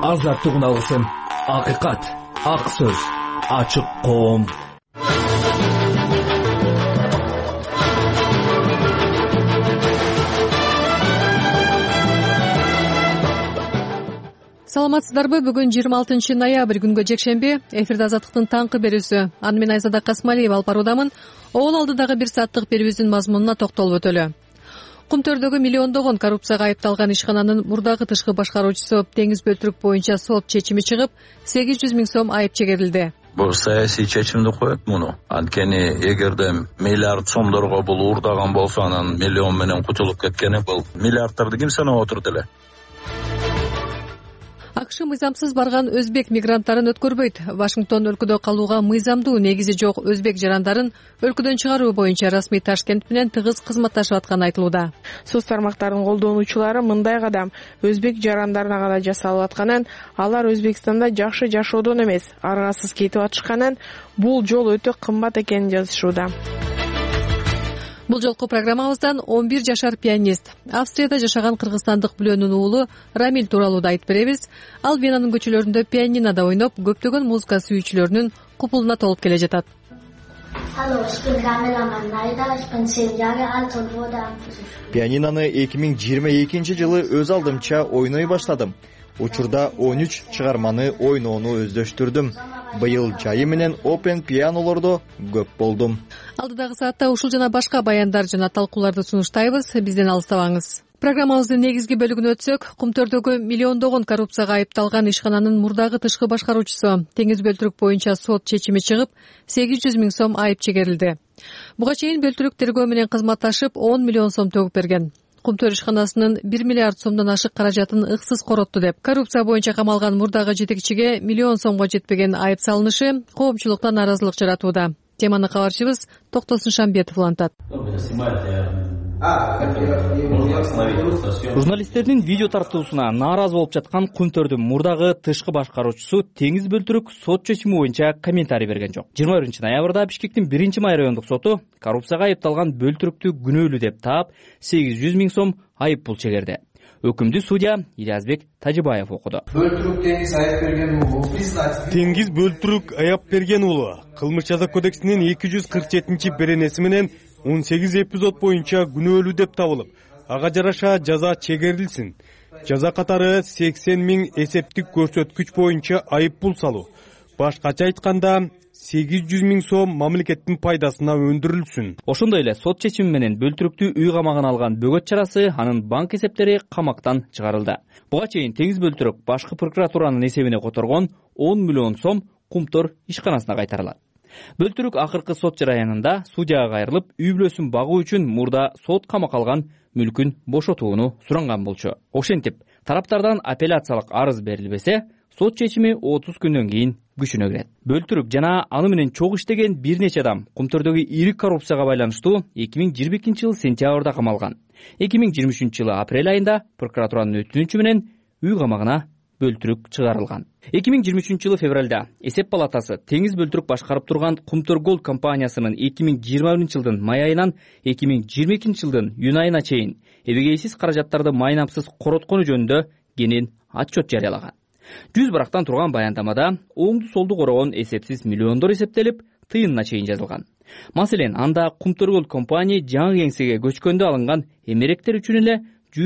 азаттык үналысын, акыйкат, ак сөз, ачык коом. Саламатсыздарбы? Бүгүн 26 ноябрь күнгө жекшемби. Эфирде азаттыктын таңкы берүүсү. Аны мен Айзада Касмалиева алып баруудамын. Оол алдыдагы бир сааттык берүүбүздүн мазмунуна токтолуп өтөлү. Кумтөрдөгү миллиондогон коррупцияга айыпталган ишкананын мурдагы тышкы башкаруучусу Теңиз Бөлтүрүк боюнча сот чечими чыгып, 800 миң сом айып чегерилди. Бул саясий чечимди коет муну. Анткени эгерде миллиард сомдорго бул уурдаган болсо, анан миллион менен кутулуп кеткени, бул миллиардтарды ким санап отурат эле? АКШ мыйзамсыз барган өзбек мигранттарын өткөрбөйт. Вашингтон өлкөдө калууга мыйзамдуу негизи жок өзбек жарандарын өлкөдөн чыгаруу боюнча расмий Ташкент менен тыгыз кызматташып атканы айтылууда. Соц тармактарынын колдонуучулары мындай кадам өзбек жарандарына гана жасалып атканын, алар Өзбекстанда жакшы жашоодон эмес, аргасыз кетип атышканын, бул жол өтө кымбат экенин жазышууда. Бул жолку программабыздан 11 жашар пианист, Австрияда жашаган кыргызстандык Бүлөнүн уулу Рамиль тууралуу да айтып беребиз. Ал Венанын көчөлөрүндө пианинода ойноп, көптөгөн музыка сүйүүчүлөрүнүн купулуна толуп келе жатат. Пианиноны 2022-жылы өз алдымча ойной баштадым. Учурда 13 чыгарманы ойноону өздөштүрдүм. Быйыл жайы менен Open пианолордо көп болдум. Алдыдагы саатта ушул жана башка баяндар жана талкууларды сунуштайбыз. Бизден алыстабаңыз. Программабыздын негизги бөлүгүнө өтсөк, Кумтөрдөгү миллиондогон коррупцияга айыпталган ишкананын мурдагы тышкы башкаруучусу Теңиз Бөлтүрүк боюнча сот чечими чыгып, 800 миң сом айып чегерилди. Буга чейин Бөлтүрүк тергөө менен кызматташып 10 миллион сом төгүп берген. Кумтөр ишканасынын 1 миллиард сомдон ашык каражатын ыксыз коротту деп, коррупция боюнча камалган мурдагы жетекчиге миллион сомго жетпеген айып салынышы коомчулукта нааразылык жаратууда. Теманы кабарчыбыз Токтосун Шамбетов улантат. Журналисттердин видео тартуусуна нааразы болуп жаткан Кумтөрдүн мурдагы тышкы башкаруучусу Теңиз Бөлтүрүк сот чечими боюнча комментарий берген жок. 21 ноябрда Бишкектин 1-май райондук соту коррупцияга айыпталган Бөлтүрүктү күнөөлүү деп таап 800 миң сом айып пул чегерди. Өкүмдү судья Илязбек Тажибаев окуду. Теңиз Бөлтүрүк аяп берген уулу кылмыш жаза кодексинин 247-беренеси менен 18 эпизод боюнча күнөөлүү деп табылып, ага жараша жаза чегерилсин. Жаза катары 80 миң эсептик көрсөткүч боюнча айып пул салуу. Башкача айтканда 800 миң сом мамлекеттин пайдасына өндүрүлсүн. Ошондой эле сот чечими менен Бөлтүрүктү үй камагына алган бөгөт чарасы, анын банк эсептери камактан чыгарылды. Буга чейин Теңиз Бөлтүрүк башкы прокуратуранын эсебине которгон 10 миллион сом Кумтөр ишканасына кайтарылат. Бөлтүрүк акыркы сот жараянында судьяга кайрылып, үй бүлөсүн багуу үчүн мурда сот камакка алган мүлкүн бошотууну суранган болчу. Ошентип, тараптардан апелляциялык арыз берилбесе, сот чечими 30 күндөн кийин күчүнө кирет. Бөлтүрүк жана аны менен чогуу иштеген бир нече адам Кумтөрдөгү ири коррупцияга байланыштуу 2022-жылы сентябрда камалган. 2023-жылы апрель айында прокуратуранын өтүнүчү менен үй камагына Бөлтүрүк чыгарылган. 2023-жылы февралда эсеп палатасы Теңиз Бөлтүрүк башкарып турган Кумтөр Голд компаниясынын 2021-жылдын май айынан 2022-жылдын июнь айына чейин эбегейсиз каражаттарды майнамсыз короткону жөнүндө кенен отчет жарыялаган. 100 барактан турган баяндамада оңду солду корогон эсепсиз миллиондор эсептелип, тыйынына чейин жазылган. Маселен, анда Кумтөр Голд компания жаңы кеңсеге көчкөндө алынган эмеректер үчүн эле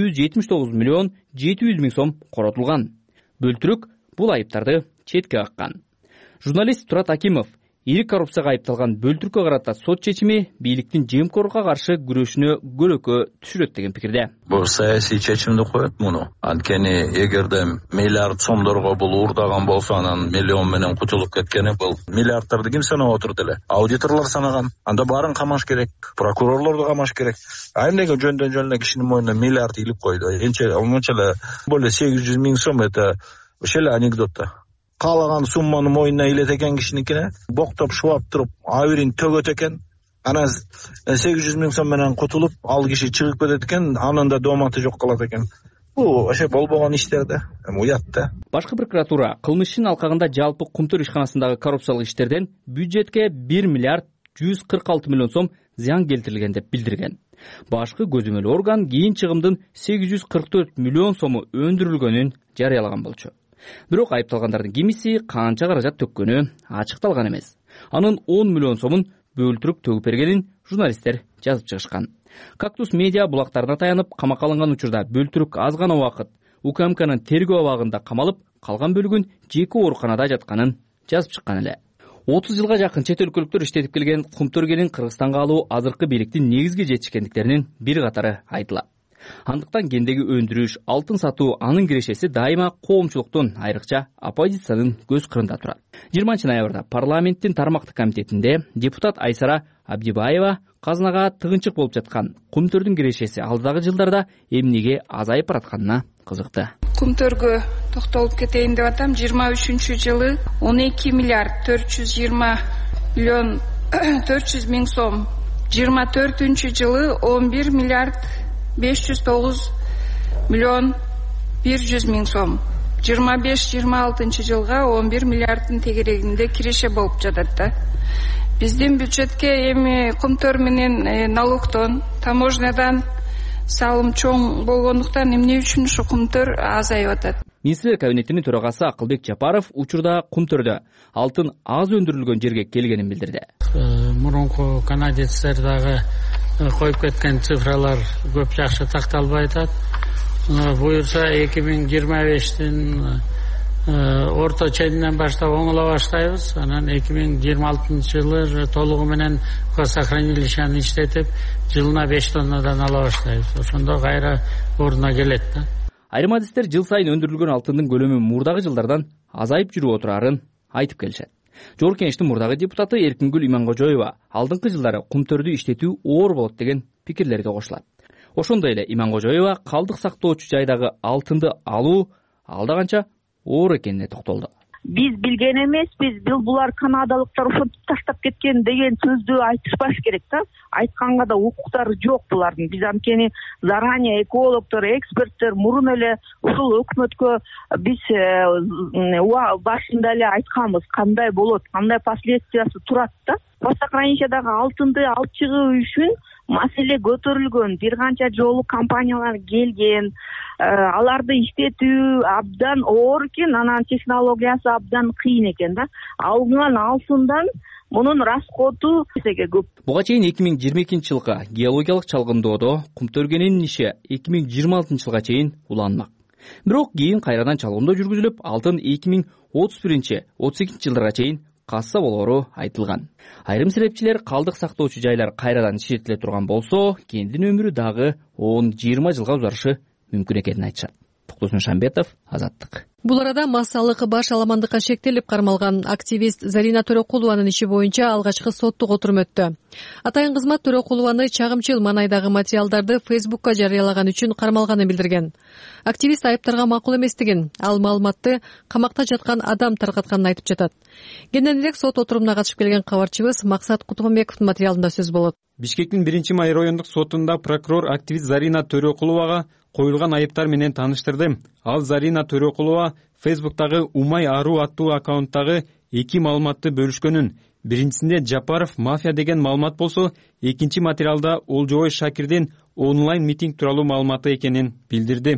179 миллион 700 миң сом коротулган. Бөлтүрүк бул айыптарды четке каккан. Журналист Турат Акимов ири коррупцияга айыпталган Бөлтүрүккө карата сот чечими бийликтин жемкорлукка каршы күрөшүнө көлөкө түшүрөт деген пикирде. Бул саясий чечимди коет муну. Анткени эгерде миллиард сомдорго бул уурдаган болсо, анан миллион менен кутулуп кеткени, бул миллиардтарды ким санап отурат эле? Аудиторлор санаган. Анда баарын камаш керек, прокурорлорду камаш керек. Эмнеге жөндөн кишинин мойнуна миллиард илип койду? Монча эле более 800 миң сом это ошол эле анекдот да. Каалаган сумманы мойнуна илет экен кишиникине, боктоп шубап туруп, абирин төгөт экен. Анан 800 миң сом менен кутулуп, ал киши чыгып кетет экен, анын да дооматы жок калат экен. Бул ошо болбогон иштер да, уят да. Башкы прокуратура кылмыш ишин алкагында жалпы Кумтөр ишканасындагы коррупциялык иштерден бюджетке 1 миллиард 146 миллион сом зыян келтирилген деп билдирген. Башкы көзөмөл орган кийин чыгымдын 844 миллион сому өндүрүлгөнүн жарыялаган болчу. Бирок айыпталгандардын кимиси канча каражат төккөнү ачыкталган эмес. Анын 10 миллион сомун бөлтүрүк төгүп бергенин журналисттер жазып чыгышкан. Кактус медиа булактарына таянып камакка алынган учурда бөлтүрүк аз гана убакыт УКМКнын тергөө абагында камалып, калган бөлүгүн жеке ооруканада жатканын жазып чыккан эле. 30 жылга жакын чет өлкөлүктөр иштетип келген Кумтөргенин Кыргызстанга алуу азыркы бийликтин негизги жетишкендиктеринин бир катары айтылат. Андыктан кендеги өндүрүш, алтын сатуу анын кирешеси дайыма коомчулуктун, айрыкча оппозициянын көз кырында турат. 20 ноябрда парламенттин тармактык комитетинде депутат Айсара Абдибаева казынага тыгынчык болуп жаткан Кумтөрдүн кирешеси алдагы жылдарда эмнеге азайып баратканына кызыкты. Кумтөргө токтолуп кетейин деп атам. 23-жылы 12 миллиард 420 миллион 400 миң сом, 24-жылы 11 миллиард 509 миллион 100 миң сом, 25-26 жылга 11 миллиарддын тегерегинде киреше болуп жатат да. Биздин бюджетке эми Кумтөр менен налогтон, таможнядан салым чоң болгондуктан эмне үчүн ушу Кумтөр азайып атат? Министрлер кабинетинин төрагасы Акылбек Жапаров учурда Кумтөрдө алтын аз өндүрүлгөн жерге келгенин билдирди. Мурунку канадецтер дагы коюп кеткен цифралар көп жакшы такталбай атат. Буюрса 2025-тин орто ченинен баштап оңола баштайбыз. Анан 2026-жылы толугу менен хранилищаны иштетип, жылына 5 тоннадан ала баштайбыз. Ошондо кайра ордуна келет да. Айрым адистер жыл сайын өндүрүлгөн алтындын көлөмү мурдагы жылдардан азайып жүрүп отурарын айтып келишет. Жогорку Кеңештин мурдагы депутаты Эркингүл Имангожоева алдыңкы жылдары Кумтөрдү иштетүү оор болот деген пикирлерге кошулат. Ошондой эле Имангожоева калдык сактоочу жайдагы алтынды алуу алда канча оор экенине токтолду. Биз билген эмеспиз, булар канадалыктар ошентип таштап кеткен деген сөздү айтышпаш керек да. Айтканга да укуктары жок булардын. Биз анткени заранее экологдор, эксперттер мурун эле ушул өкмөткө биз башында эле айтканбыз, кандай болот, кандай последствиясы турат да. Хранилищедагы алтынды алып чыгуу үчүн маселе көтөрүлгөн, бир канча жолу компаниялар келген, аларды иштетүү абдан оор экен, анан технологиясы абдан кыйын экен да. Алынган алтындан мунун расходу эсеге көп. Буга чейин 2022-жылга геологиялык чалгындоодо Кумтөргенин иши 2026-жылга чейин уланмак. Бирок кийин кайрадан чалгындоо жүргүзүлүп, алтын 2031-32 жылдарга чейин касса болору айтылган. Айрым серепчилер калдык сактоочу жайлар кайрадан иштетиле турган болсо, кендин өмүрү дагы 10-20 жылга узарышы мүмкүн экенин айтышат. Токтосун Шамбетов, Азаттык. Бул арада массалык баш аламандыкка шектелип кармалган активист Зарина Төрөкулованын иши боюнча алгачкы соттук отурум өттү. Атайын кызмат Төрөкулованы чагымчыл манайдагы материалдарды Фейсбукка жарыялаган үчүн кармалганын билдирген. Активист айыптарга макул эместигин, ал маалыматты камакта жаткан адам таркатканын айтып жатат. Кенден элек сот отурумуна катышып келген кабарчыбыз Максат Кутманбековдун материалында сөз болот. Бишкектин 1-май райондук сотунда прокурор активист Зарина Төрөкуловага коюлган айыптар менен тааныштырды. Ал Зарина Төрөкулова Фейсбуктагы Умай Ару аттуу аккаунттагы 2 маалыматты бөлүшкөнүн. Биринчисинде Жапаров мафия деген маалымат болсо, экинчи материалда Олжобой Шакирдин онлайн митинг тууралуу маалыматы экенин билдирди.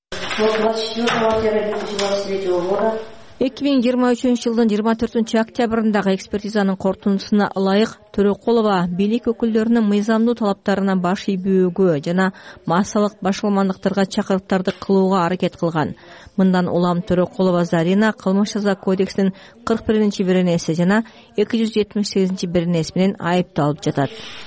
2023-жылдын 24-октябрындагы экспертизанын корутундусуна ылайык Төрөкулова бийлик өкүлдөрүнүн мыйзамдуу талаптарына баш ийбөөгө жана массалык башаламандыктарга чакырыктарды кылууга аракет кылган. Мындан улам Төрөкулова Зарина кылмыш жаза кодексинин 41-беренеси жана 278-беренеси менен айыпталып жатат.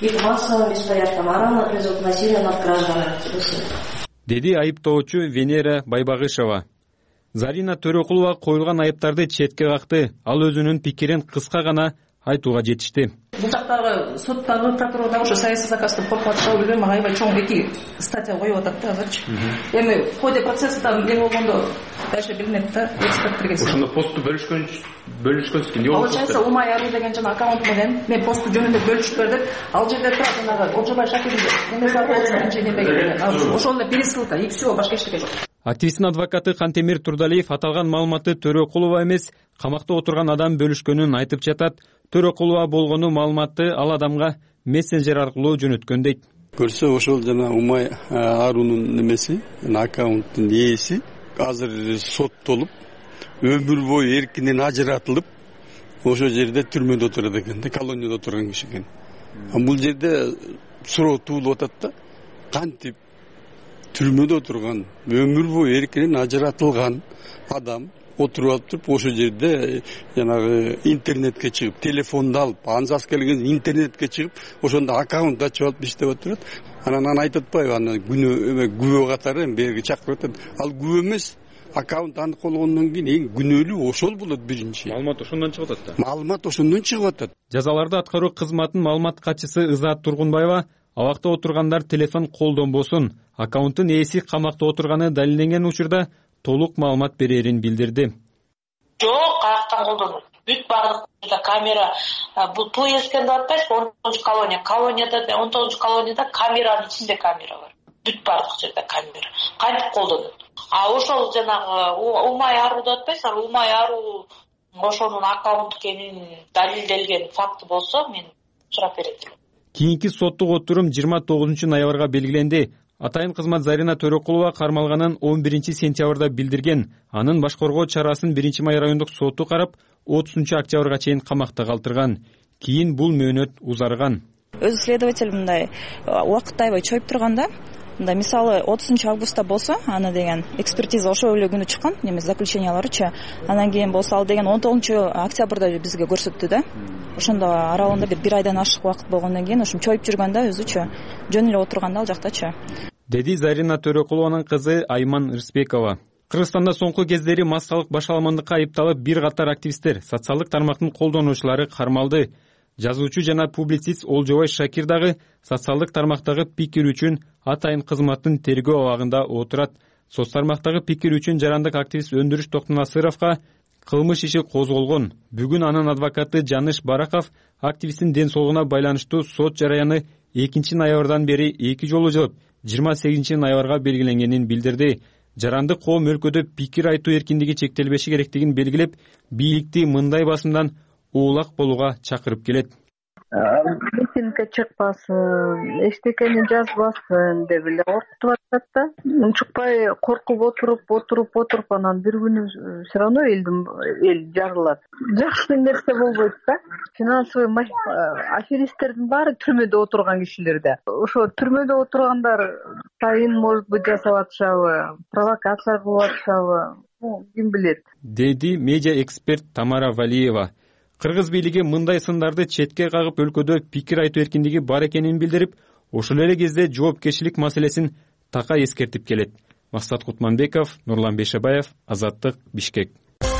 Деди айыптоочу Венера Байбагышева. Зарина Төрөкулова коюлган айыптарды четке какты. Ал өзүнүн пикирин кыска гана айтууга жетишти. Бул жактагы соттагы прокурор дагы ошо саясий заказды коркуп атышабы билбейм, ага аябай чоң 2 статья коюп атат да азырчы. Эми в ходе процесста эмне болгондо дальше билинет да, эксперттерге. Ошондо посту бөлүшкөнсүз эмне болду? Получается, Умай Ару деген жана аккаунт менен мен посту жөнүндө бөлүшүп бердим. Ал жерде турат жанагы Олжобой Шакирдин эмеси бар, ошол эле пересылка и все, башка эчтеке жок. Активисттин адвокаты Кантемир Турдалиев аталган маалыматты Төрөкулова эмес, камакта отурган адам бөлүшкөнүн айтып жатат. Төрөкулова болгону маалыматты ал адамга мессенджер аркылуу жөнөткөн дейт. Көрсө ошол жана Умай Арунун немеси, аккаунттун ээси азыр соттолуп, өмүр бою эркинен ажыратылып ошол жерде түрмөдө отурат экен да, колонияда отурган киши экен. Бул жерде суроо туулуп атат да, кантип түрмөдө отурган, өмүр бою эркинен ажыратылган адам отуруп алып туруп ошол жерде жанагы интернетке чыгып, телефонду алып, ансыз келген интернетке чыгып, ошондо аккаунт ачып алып иштеп отурат. Анан айтып атпайбы, аны күбө катары берги чакырып атат. Ал күбө эмес, аккаунт анык болгондон кийин эң күнөөлүү ошол болот биринчи. Маалымат ошондон чыгып атат да. Маалымат ошондон чыгып атат. Жазаларды аткаруу кызматынын маалымат катчысы Ызаат Тургунбаева абакта отургандар телефон колдонбосун, аккаунттун ээси камакта отурганы далилденген учурда толук маалымат берерин билдирди. Жок, каяктан колдонот? Бүт бардык камера, бул Туэскен деп атпайсызбы, 10-ж колония. Колонияда 19-ж колонияда камеранын ичинде камера бар. Бүт бардык жерде камера. Кантип колдонот? Ошол жанагы Умай Ару деп атпайсызбы? Умай Ару ошонун аккаунт экенин далилделген факты болсо, мен сурап берет элем. Кийинки соттук отурум 29-ноябрга белгиленди. Атайын кызмат Зарина Төрөкулова кармалганын 11-сентябрда билдирген. Анын башкоргоо чарасын 1-май райондук соту карап, 30-октябрга чейин камакта калтырган. Кийин бул мөөнөт узарган. Өз следователь мындай убакытты аябай чоюп турганда, мындай мисалы 30-августта болсо, аны деген экспертиза ошол эле күнү чыккан, неме заключенияларычы. Анан кийин болсо ал деген 19-октябрда бизге көрсөттү да. Ошондо аралыгында бир айдан ашык убакыт болгондон кийин ошо чоюп жүргөндө өзүчө жөн эле отурганда ал жактачы. Деди Зарина Төрөкулованын кызы Айман Рыспекова. Кыргызстанда соңку кездери массалык башаламандыкка айыпталып бир катар активисттер, социалдык тармактын колдонуучулары кармалды. Жазуучу жана публицист Олжобай Шакир дагы социалдык тармактагы пикир үчүн атайын кызматтын тергөө абагында отурат. Соц тармактагы пикир үчүн жарандык активист Өндүрүш Токтонасыровго кылмыш иши козголгон. Бүгүн анын адвокаты Жаныш Бараков активисттин ден соолугуна байланыштуу сот жараяны 2-ноябрдан бери 2 жолу жылып, 28-ноябрга белгиленгенин билдирди. Жарандык коом өлкөдө пикир айтуу эркиндиги чектелбеши керектигин белгилеп, бийликти мындай басымдан уулак болууга чакырып келет. Митингге чыкпасын, эчтекени жазбасын деп эле коркутуп атат да. Чыкпай коркуп отуруп анан бир күнү все равно эл жарылат. Жакшы нерсе болбойт да. Финансовый аферисттердин баары түрмөдө отурган кишилер да. Ошо түрмөдө отургандар тайын может быть жасап атышабы, провокация кылып атышабы, ким билет. Деди медиа эксперт Тамара Валиева. Кыргыз бийлиги мындай сындарды четке кагып өлкөдө пикир айтуу эркиндиги бар экенин билдирип, ошол эле кезде жоопкерчилик маселесин така эскертип келет. Максат Кутманбеков, Нурлан Бейшебаев, Азаттык, Бишкек.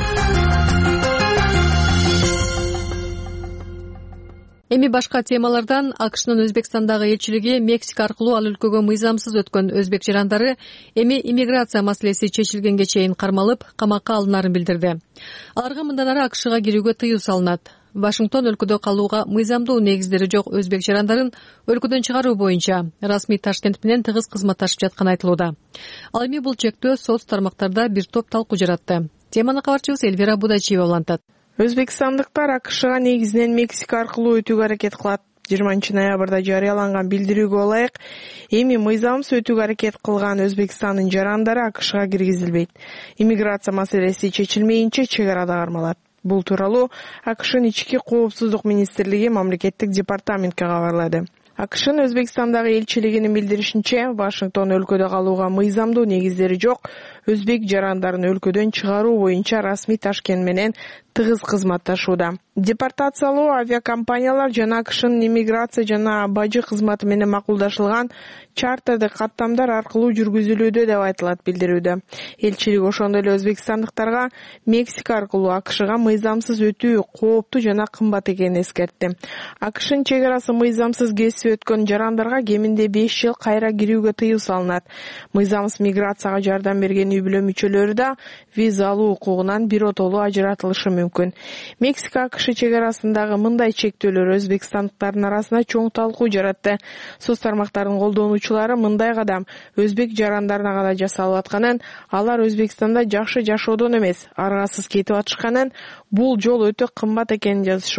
Эми башка темалардан АКШнын Өзбекстандагы элчилиги Мексика аркылуу ал өлкөгө мыйзамсыз өткөн өзбек жарандары эми иммиграция маселеси чечилгенге чейин кармалып, камакка алынарын билдирди. Аларга мындан ары АКШга кирүүгө тыюу салынат. Вашингтон өлкөдө калууга мыйзамдуу негиздери жок өзбек жарандарын өлкөдөн чыгаруу боюнча расмий Ташкент менен тыгыз кызматташып жатканы айтылууда. Ал эми бул чектөө соц тармактарда бир топ талкуу жаратты. Теманы кабарчыбыз Эльвира Будачиева улантат. Өзбекстандыктар АКШга негизинен Мексика аркылуу өтүүгө аракет кылат. 20-ноябрда жарыяланган билдирүүгө ылайык, эми мыйзамсыз өтүүгө аракет кылган Өзбекстандын жарандары АКШга киргизилбейт. Иммиграция маселеси чечилмейинче чек арада кармалат. Бул тууралуу АКШнын ички коопсуздук министрлиги мамлекеттик департаментке кабарлады. АКШнын Өзбекстандагы элчилигинин билдиришинче, Вашингтон өлкөдө калууга мыйзамдуу негиздери жок өзбек жарандарын өлкөдөн чыгаруу боюнча расмий Ташкент менен тыгыз кызматташууда. Депортациялоо авиакомпаниялар жана АКШнын иммиграция жана бажы кызматы менен макулдашылган чартердик каттамдар аркылуу жүргүзүлүүдө деп айтылат билдирүүдө. Элчилик ошондой эле өзбекстандыктарга Мексика аркылуу АКШга мыйзамсыз өтүү кооптуу жана кымбат экенин эскертти. АКШнын чек арасы мыйзамсыз кесип өткөн жарандарга кеминде 5 жыл кайра кирүүгө тыюу салынат. Мыйзамсыз миграцияга жардам берген үй-бүлө мүчөлөрү да виза алуу укугунан биротолуу ажыратылышы мүмкүн. Мексика АКШ чек арасындагы мындай чектөөлөр өзбекстандыктардын арасында чоң талкуу жаратты. Соц тармактарынын колдонуучулары мындай кадам өзбек жарандарына гана жасалып атканын, алар Өзбекстанда жакшы жашоодон эмес, аргасыз кетип атышканын, бул жол өтө кымбат экенин жазышууда.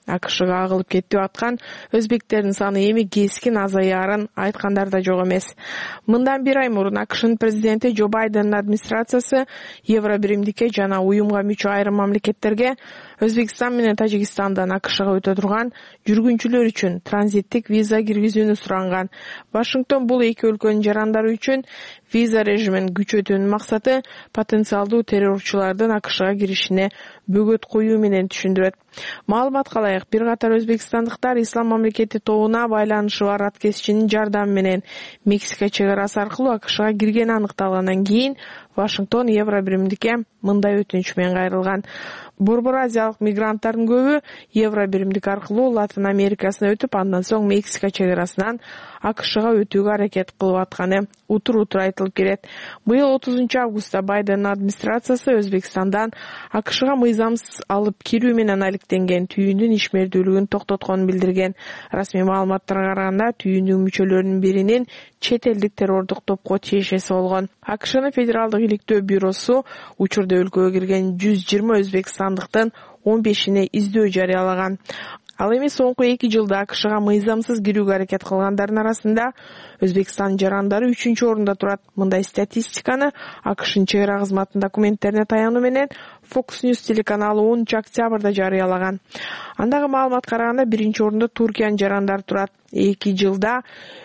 АКШга агылып кетип аткан өзбектердин саны эми кескин азаярын айткандар да жок эмес. Мындан бир ай мурун АКШнын президенти Джо Байдендин администрациясы Евробиримдикке жана уюмга мүчө айрым мамлекеттерге Өзбекстан менен Тажикстандан АКШга өтө турган жүргүнчүлөр үчүн транзиттик виза киргизүүнү суранган. Вашингтон бул эки өлкөнүн жарандары үчүн виза режимин күчөтүүнүн максаты потенциалдуу террорчулардын АКШга киришине бөгөт коюу менен түшүндүрөт. Маалыматка ылайык, бир катар өзбекстандыктар Ислам мамлекети тобуна байланышы бар аткезчинин жардамы менен Мексика чек арасы аркылуу АКШга киргени аныкталгандан кийин Вашингтон Евробиримдикке мындай өтүнүч менен кайрылган. Борбор азиялык мигранттардын көбү Евробиримдик аркылуу Латын Америкасына өтүп, андан соң Мексика чек арасынан АКШга өтүүгө аракет кылып атканы утур-утур айтылып келет. Быйыл 30 августта Байдендин администрациясы Өзбекстандан АКШга мыйзамсыз алып кирүү менен алектенген түйүндүн ишмердүүлүгүн токтотконун билдирген. Расмий маалыматтарга караганда түйүндүн мүчөлөрүнүн биринин чет элдик террордук топко тиешеси болгон. АКШнын федералдык иликтөө бюросу учурда өлкөгө кирген 120 өзбекстандыктын 15-ине издөө жарыялаган. Ал эми соңку 2 жылда АКШга мыйзамсыз кирүүгө аракет кылгандардын арасында Өзбекстан жарандары 3-орунда турат. Мындай статистиканы АКШнын чек ара кызматынын документтерине таянуу менен Fox News телеканалы 10 октябрда жарыялаган. Андагы маалыматка караганда 1-орунда Туркиянын жарандары турат. 2 жылда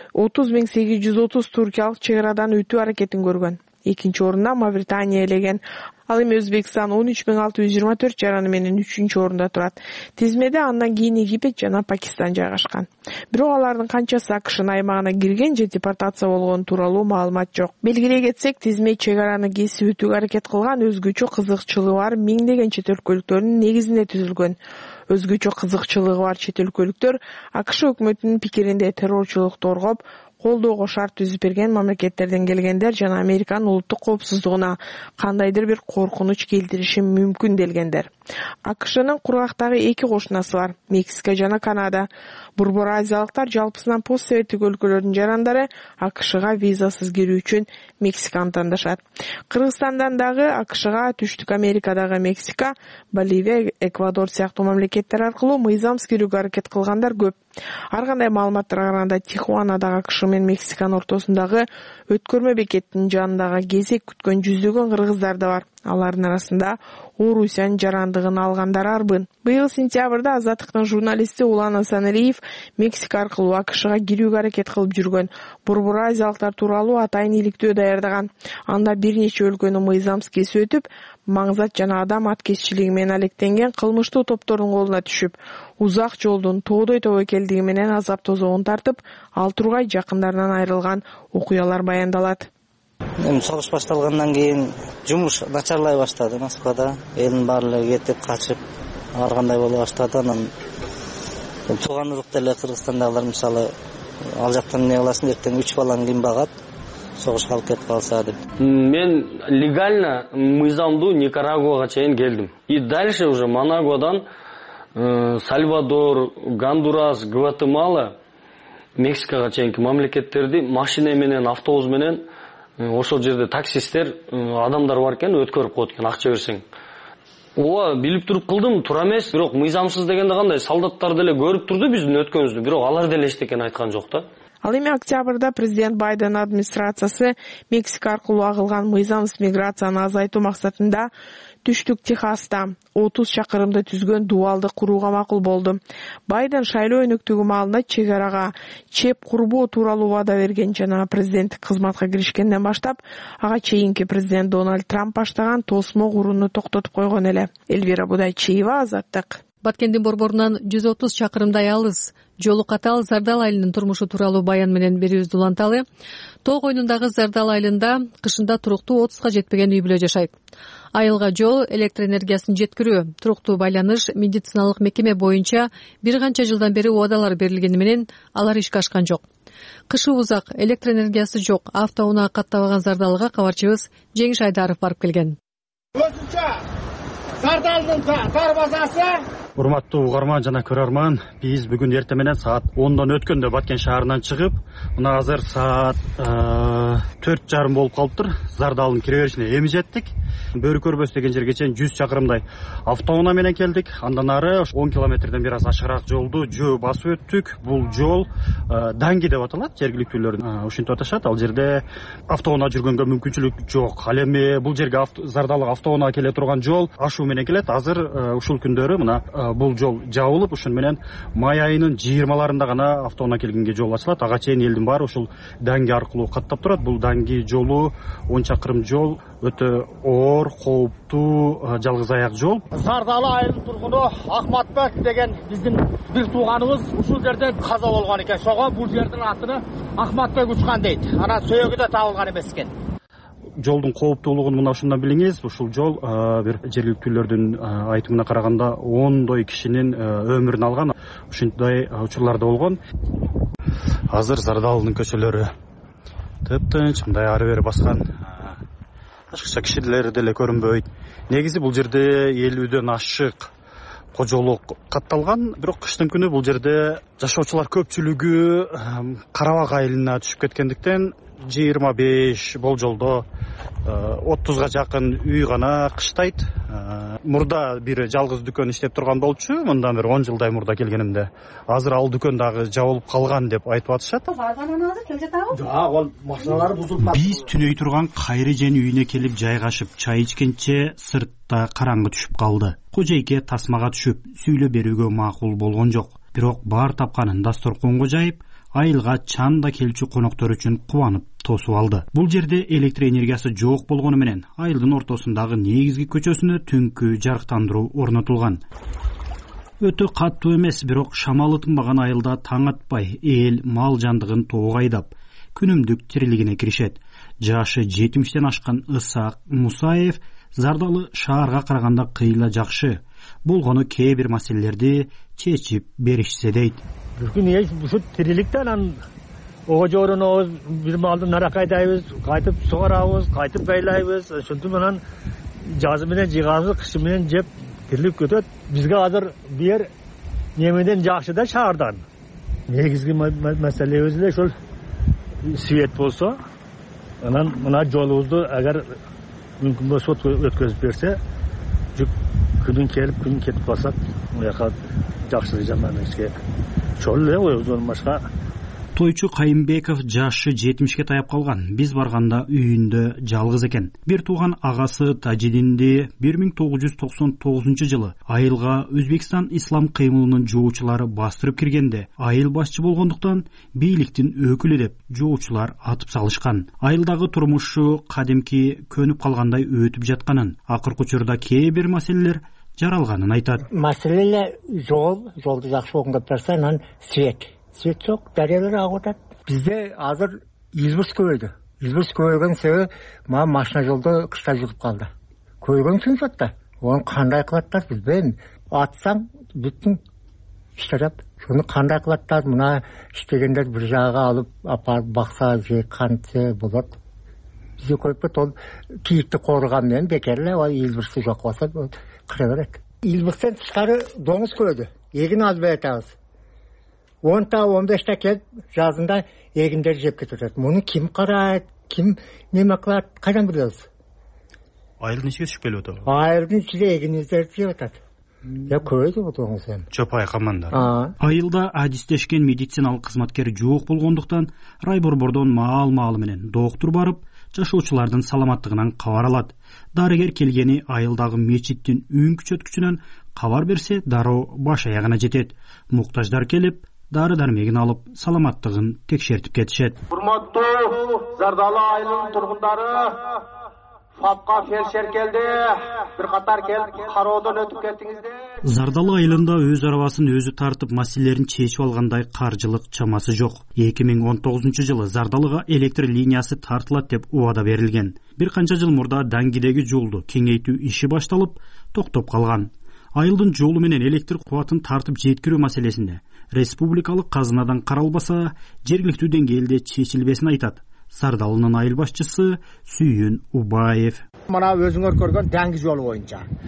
30.830 туркиялык чек арадан өтүү аракетин көргөн. 2-орунда Мавритания элеген. Ал эми Өзбекстан 13.624 жараны менен 3-орунда турат. Тизмеде андан кийин Египет жана Пакистан жайгашкан. Бирок алардын канчасы АКШнын аймагына кирген же депортация болгон тууралуу маалымат жок. Белгилей кетсек, тизме чек араны кесип өтүүгө аракет кылган өзгөчө кызыкчылыгы бар миңдеген чет өлкөлүктөрдүн негизинде түзүлгөн. Өзгөчө кызыкчылыгы бар чет өлкөлүктөр АКШ өкмөтүнүн пикиринде террорчулукту коргоп, колдоого шарт түзүп берген мамлекеттерден келгендер жана Американын улуттук коопсуздугуна кандайдыр бир коркунуч келтириши мүмкүн делгендер. АКШнын кургактагы 2 кошунасы бар, Мексика жана Канада. Борбор азиялыктар жалпысынан постсоветтик өлкөлөрдүн жарандары АКШга визасыз кирүү үчүн Мексиканы тандашат. Кыргызстандан дагы АКШга Түштүк Америкадагы Мексика, Боливия, Эквадор сыяктуу мамлекеттер аркылуу мыйзамсыз кирүүгө аракет кылгандар көп. Ар кандай маалыматтарга караганда Тихуанадагы АКШ менен Мексиканын ортосундагы өткөрмө бекеттин жанындагы кезек күткөн жүздөгөн кыргыздар да бар. Алардын арасында Орусиянын жарандыгын алгандары арбын. Быйыл сентябрда Азаттыктын журналисти Улан Асаналиев Мексика аркылуу АКШга кирүүгө аракет кылып жүргөн борбор азиялыктар тууралуу атайын иликтөө даярдаган. Анда бир нече өлкөнү мыйзамсыз кесип өтүп, маңзат жана адам аткезчилиги менен алектенген кылмыштуу топтордун колуна түшүп, узак жолдун тоодой тобокелдиги менен азап тозогун тартып, 6 тургай жакындарынан айрылган окуялар баяндалат. Согуш башталгандан кийин жумуш начарлай баштады Москвада. Элдин баардыгы кетип, качып, ар кандай боло баштады. Анан тууган урук деле Кыргызстандагылар мисалы ал жактан эмне кыласың, эртең 3 балаң ким багат, согушка алып кетип калса деп. Мен легально мыйзамдуу Никарагуага чейин келдим. И дальше уже Манагуадан Сальвадор, Гондурас, Гватемала, Мексикага чейинки мамлекеттерди машина менен, автобус менен ошол жерде таксисттер адамдар бар экен, өткөрүп коет экен, акча берсең. Ооба, билип туруп кылдым, туура эмес, бирок мыйзамсыз дегенде кандай, солдаттар деле көрүп турду биздин өткөнүбүздү, бирок алар деле эчтекени айткан жок да. Ал эми октябрда президент Байден администрациясы Мексика аркылуу агылган мыйзамсыз миграцияны азайтуу максатында Түштүк Техаста 30 чакырымды түзгөн дубалды курууга макул болду. Байден шайлоо өнөктүгү маалында чек арага чеп курбоо тууралуу вада берген жана президенттик кызматка киришкенден баштап ага чейинки президент Дональд Трамп баштаган тосмо курууну токтотуп койгон эле. Элвира Будайчиева, Азаттык. Баткендин борборунан 130 чакырымдай алыс жолу катал Зардал айылынын турмушу тууралуу баян менен берүүбүздү уланталы. Тоо койнундагы Зардал айылында кышында туруктуу 30га жетпеген үй бүлө жашайт. Айылга жол, электр энергиясын жеткирүү, туруктуу байланыш, медициналык мекеме боюнча бир канча жылдан бери убадалар берилгени менен алар ишке ашкан жок. Кышы узак, электр энергиясы жок. Автоунаа каттабаган Зардалга кабарчыбыз Жеңиш Айдаров барып келген. Зардалдын тар базасы урматтуу угарман жана көрөрман, биз бүгүн эртең менен саат 10дон өткөндө Баткен шаарынан чыгып, мына азыр саат 4:30 болуп калыптыр. Зардалдын кире беришине эми жеттик. Бөрү көрбөс деген жерге чейин 100 чакырымдай автоунаа менен келдик. Андан ары 10 километрден бир аз ашыгыраак жолду жөө басып өттүк. Бул жол Данги деп аталат, жергиликтүүлөр ушинтип аташат. Ал жерде автоунаа жүргөнгө мүмкүнчүлүк жок. Ал эми бул жерге Зардалыга автоунаа келе турган жол ашуу менен келет. Азыр ушул күндөрү мына бул жол жабылып, ошон менен май айынын 20-ларында гана автоунаа келгенге жол ачылат. Ага чейин элдин баары ушул Данги аркылуу каттап турат. Бул Данги жолу 10 чакырым жол, өтө оор, кооптуу, жалгыз аяк жол. Зардалы айылынын тургуну Акматбек деген биздин бир тууганыбыз ушул жерден каза болгон экен. Шого бул жердин атыны Акматбек учкан дейт. Анан сөөгү да табылган эмес экен. Жолдун кооптуулугун мына ушундан билиңиз. Ушул жол бир жергиликтүүлөрдүн айтымына караганда 10дой кишинин өмүрүн алган. Ушундай учурлар да болгон. Азыр Зардалынын көчөлөрү тыптынч, мындай ары бери баскан. Башкача кишилер деле көрүнбөйт. Негизи бул жерде 50дөн ашык кожолук катталган. Бирок кыштын күнү бул жерде жашоочулар көпчүлүгү Карабак айылына түшүп кеткендиктен 25 болжолдо 30га жакын үй гана кыштайт. Мурда бир жалгыз дүкөн иштеп турган болчу, мындан бир 10 жылдай мурда келгенимде. Азыр ал дүкөн дагы жабылып калган деп айтып атышат. Ал машиналар бузулуп. Биз түнөй турган Кайрыжен үйүнө келип жайгашып чай ичкенче сыртта караңгы түшүп калды. Кожойке тасмага түшүп сүйлөп берүүгө макул болгон жок. Бирок бар тапканын дасторконго жайып, айылга чанда келчү коноктор үчүн кубанып тосуп алды. Бул жерде электр энергиясы жок болгону менен айылдын ортосундагы негизги көчөсүнө түнкү жарыктандыруу орнотулган. Өтө каттуу эмес, бирок шамалы тынбаган айылда таң атпай эл мал жандыгын тоого айдап, күнүмдүк тирилигине киришет. Жашы 70тен ашкан Ысаак Мусаев Зардалы шаарга караганда кыйла жакшы болгону кээ бир маселелерди чечип беришсе дейт. Бүгүн ушу тириликтен анан ого жорунобуз, бир малды наракайдайбыз, кайтып сугарабыз, кайтып байлайбыз. Ошентип анан жазы менен жыйганыбызды кышы менен жеп тирилик өтөт. Бизге азыр бир немеден жакшы да шаардан. Негизги маселебиз эле ошол свет болсо, анан мына жолубузду агар мүмкүн болсо өткөзүп берсе, күнүн келип күнүн кетип калсак, муяка жакшы жаман эчке чөл эле өзүнөн башка. Тойчу Кайымбеков жашы 70ке таяп калган. Биз барганда үйүндө жалгыз экен. Бир тууган агасы Тажидинди 1999-жылы айылга Өзбекстан ислам кыймылынын жоочулары бастырып киргенде, айыл башчы болгондуктан бийликтин өкүлү деп жоочулар атып салышкан. Айылдагы турмушу кадимки көнүп калгандай өтүп жатканын, акыркы учурда кээ бир маселелер жаралганын айтат. Маселе жолду жакшы оңдоп берсе, анан свет жок, дарыялар агып атат. Бизде азыр избирс көбөйдү. Избирс көбөйгөн себеби машина жолдо кышта жүрүп калды. Көбөйгөн сүнсөт да. Оны кандай кылаттар билбейм. Атсаң бүттүң иштеп. Шуну кандай кылаттар? Мына иштегендер бир жагга алып апарып бакса же кантсе болот. Бизде көпөт ол кийикти кооруган менен бекер эле, ал избирси жок болсо кыра берет. Избирстен тышкары доңуз көбөйдү. Эгин азбай атабыз. 10-15 келип жазында эгиндер жеп кетет. Муну ким карайт, ким неме кылат, кайдан билебиз? Айылдын ичиге түшүп келип атабы? Айылдын ичиге эгиндер жеп атат. Я көбөйдү бул доңуз эми. Чөп айкамандар. Айылда адистешкен медициналык кызматкер жок болгондуктан райборбордон маал-маалы менен доктур барып, жашоочулардын саламаттыгынан кабар алат. Дарыгер келгени айылдагы мечиттин үн күчөткүчүнөн кабар берсе, дароо баш аягына жетет. Муктаждар келип, дары-дармегин алып, саламаттыгын текшертип кетишет. Урматтуу Зардалы айылынын тургундары, ФАПка фельдшер келди. Бир катар келип кароодон өтүп кеттиңиздер. Зардалы айылында өз арабасын өзү тартып маселелерин чечип алгандай каржылык чамасы жок. 2019-жылы Зардалыга электр линиясы тартылат деп убада берилген. Бир канча жыл мурда Дангидеги жолду кеңейтүү иши башталып, токтоп калган. Айылдын жолу менен электр кубатын тартып жеткирүү маселесинде республикалык казынадан каралбаса, жергиликтүү деңгээлде чечилбесин айтат Зардалынын айыл башчысы Сүйүн Убаев. Мына өзүңөр көргөн Данги жолу боюнча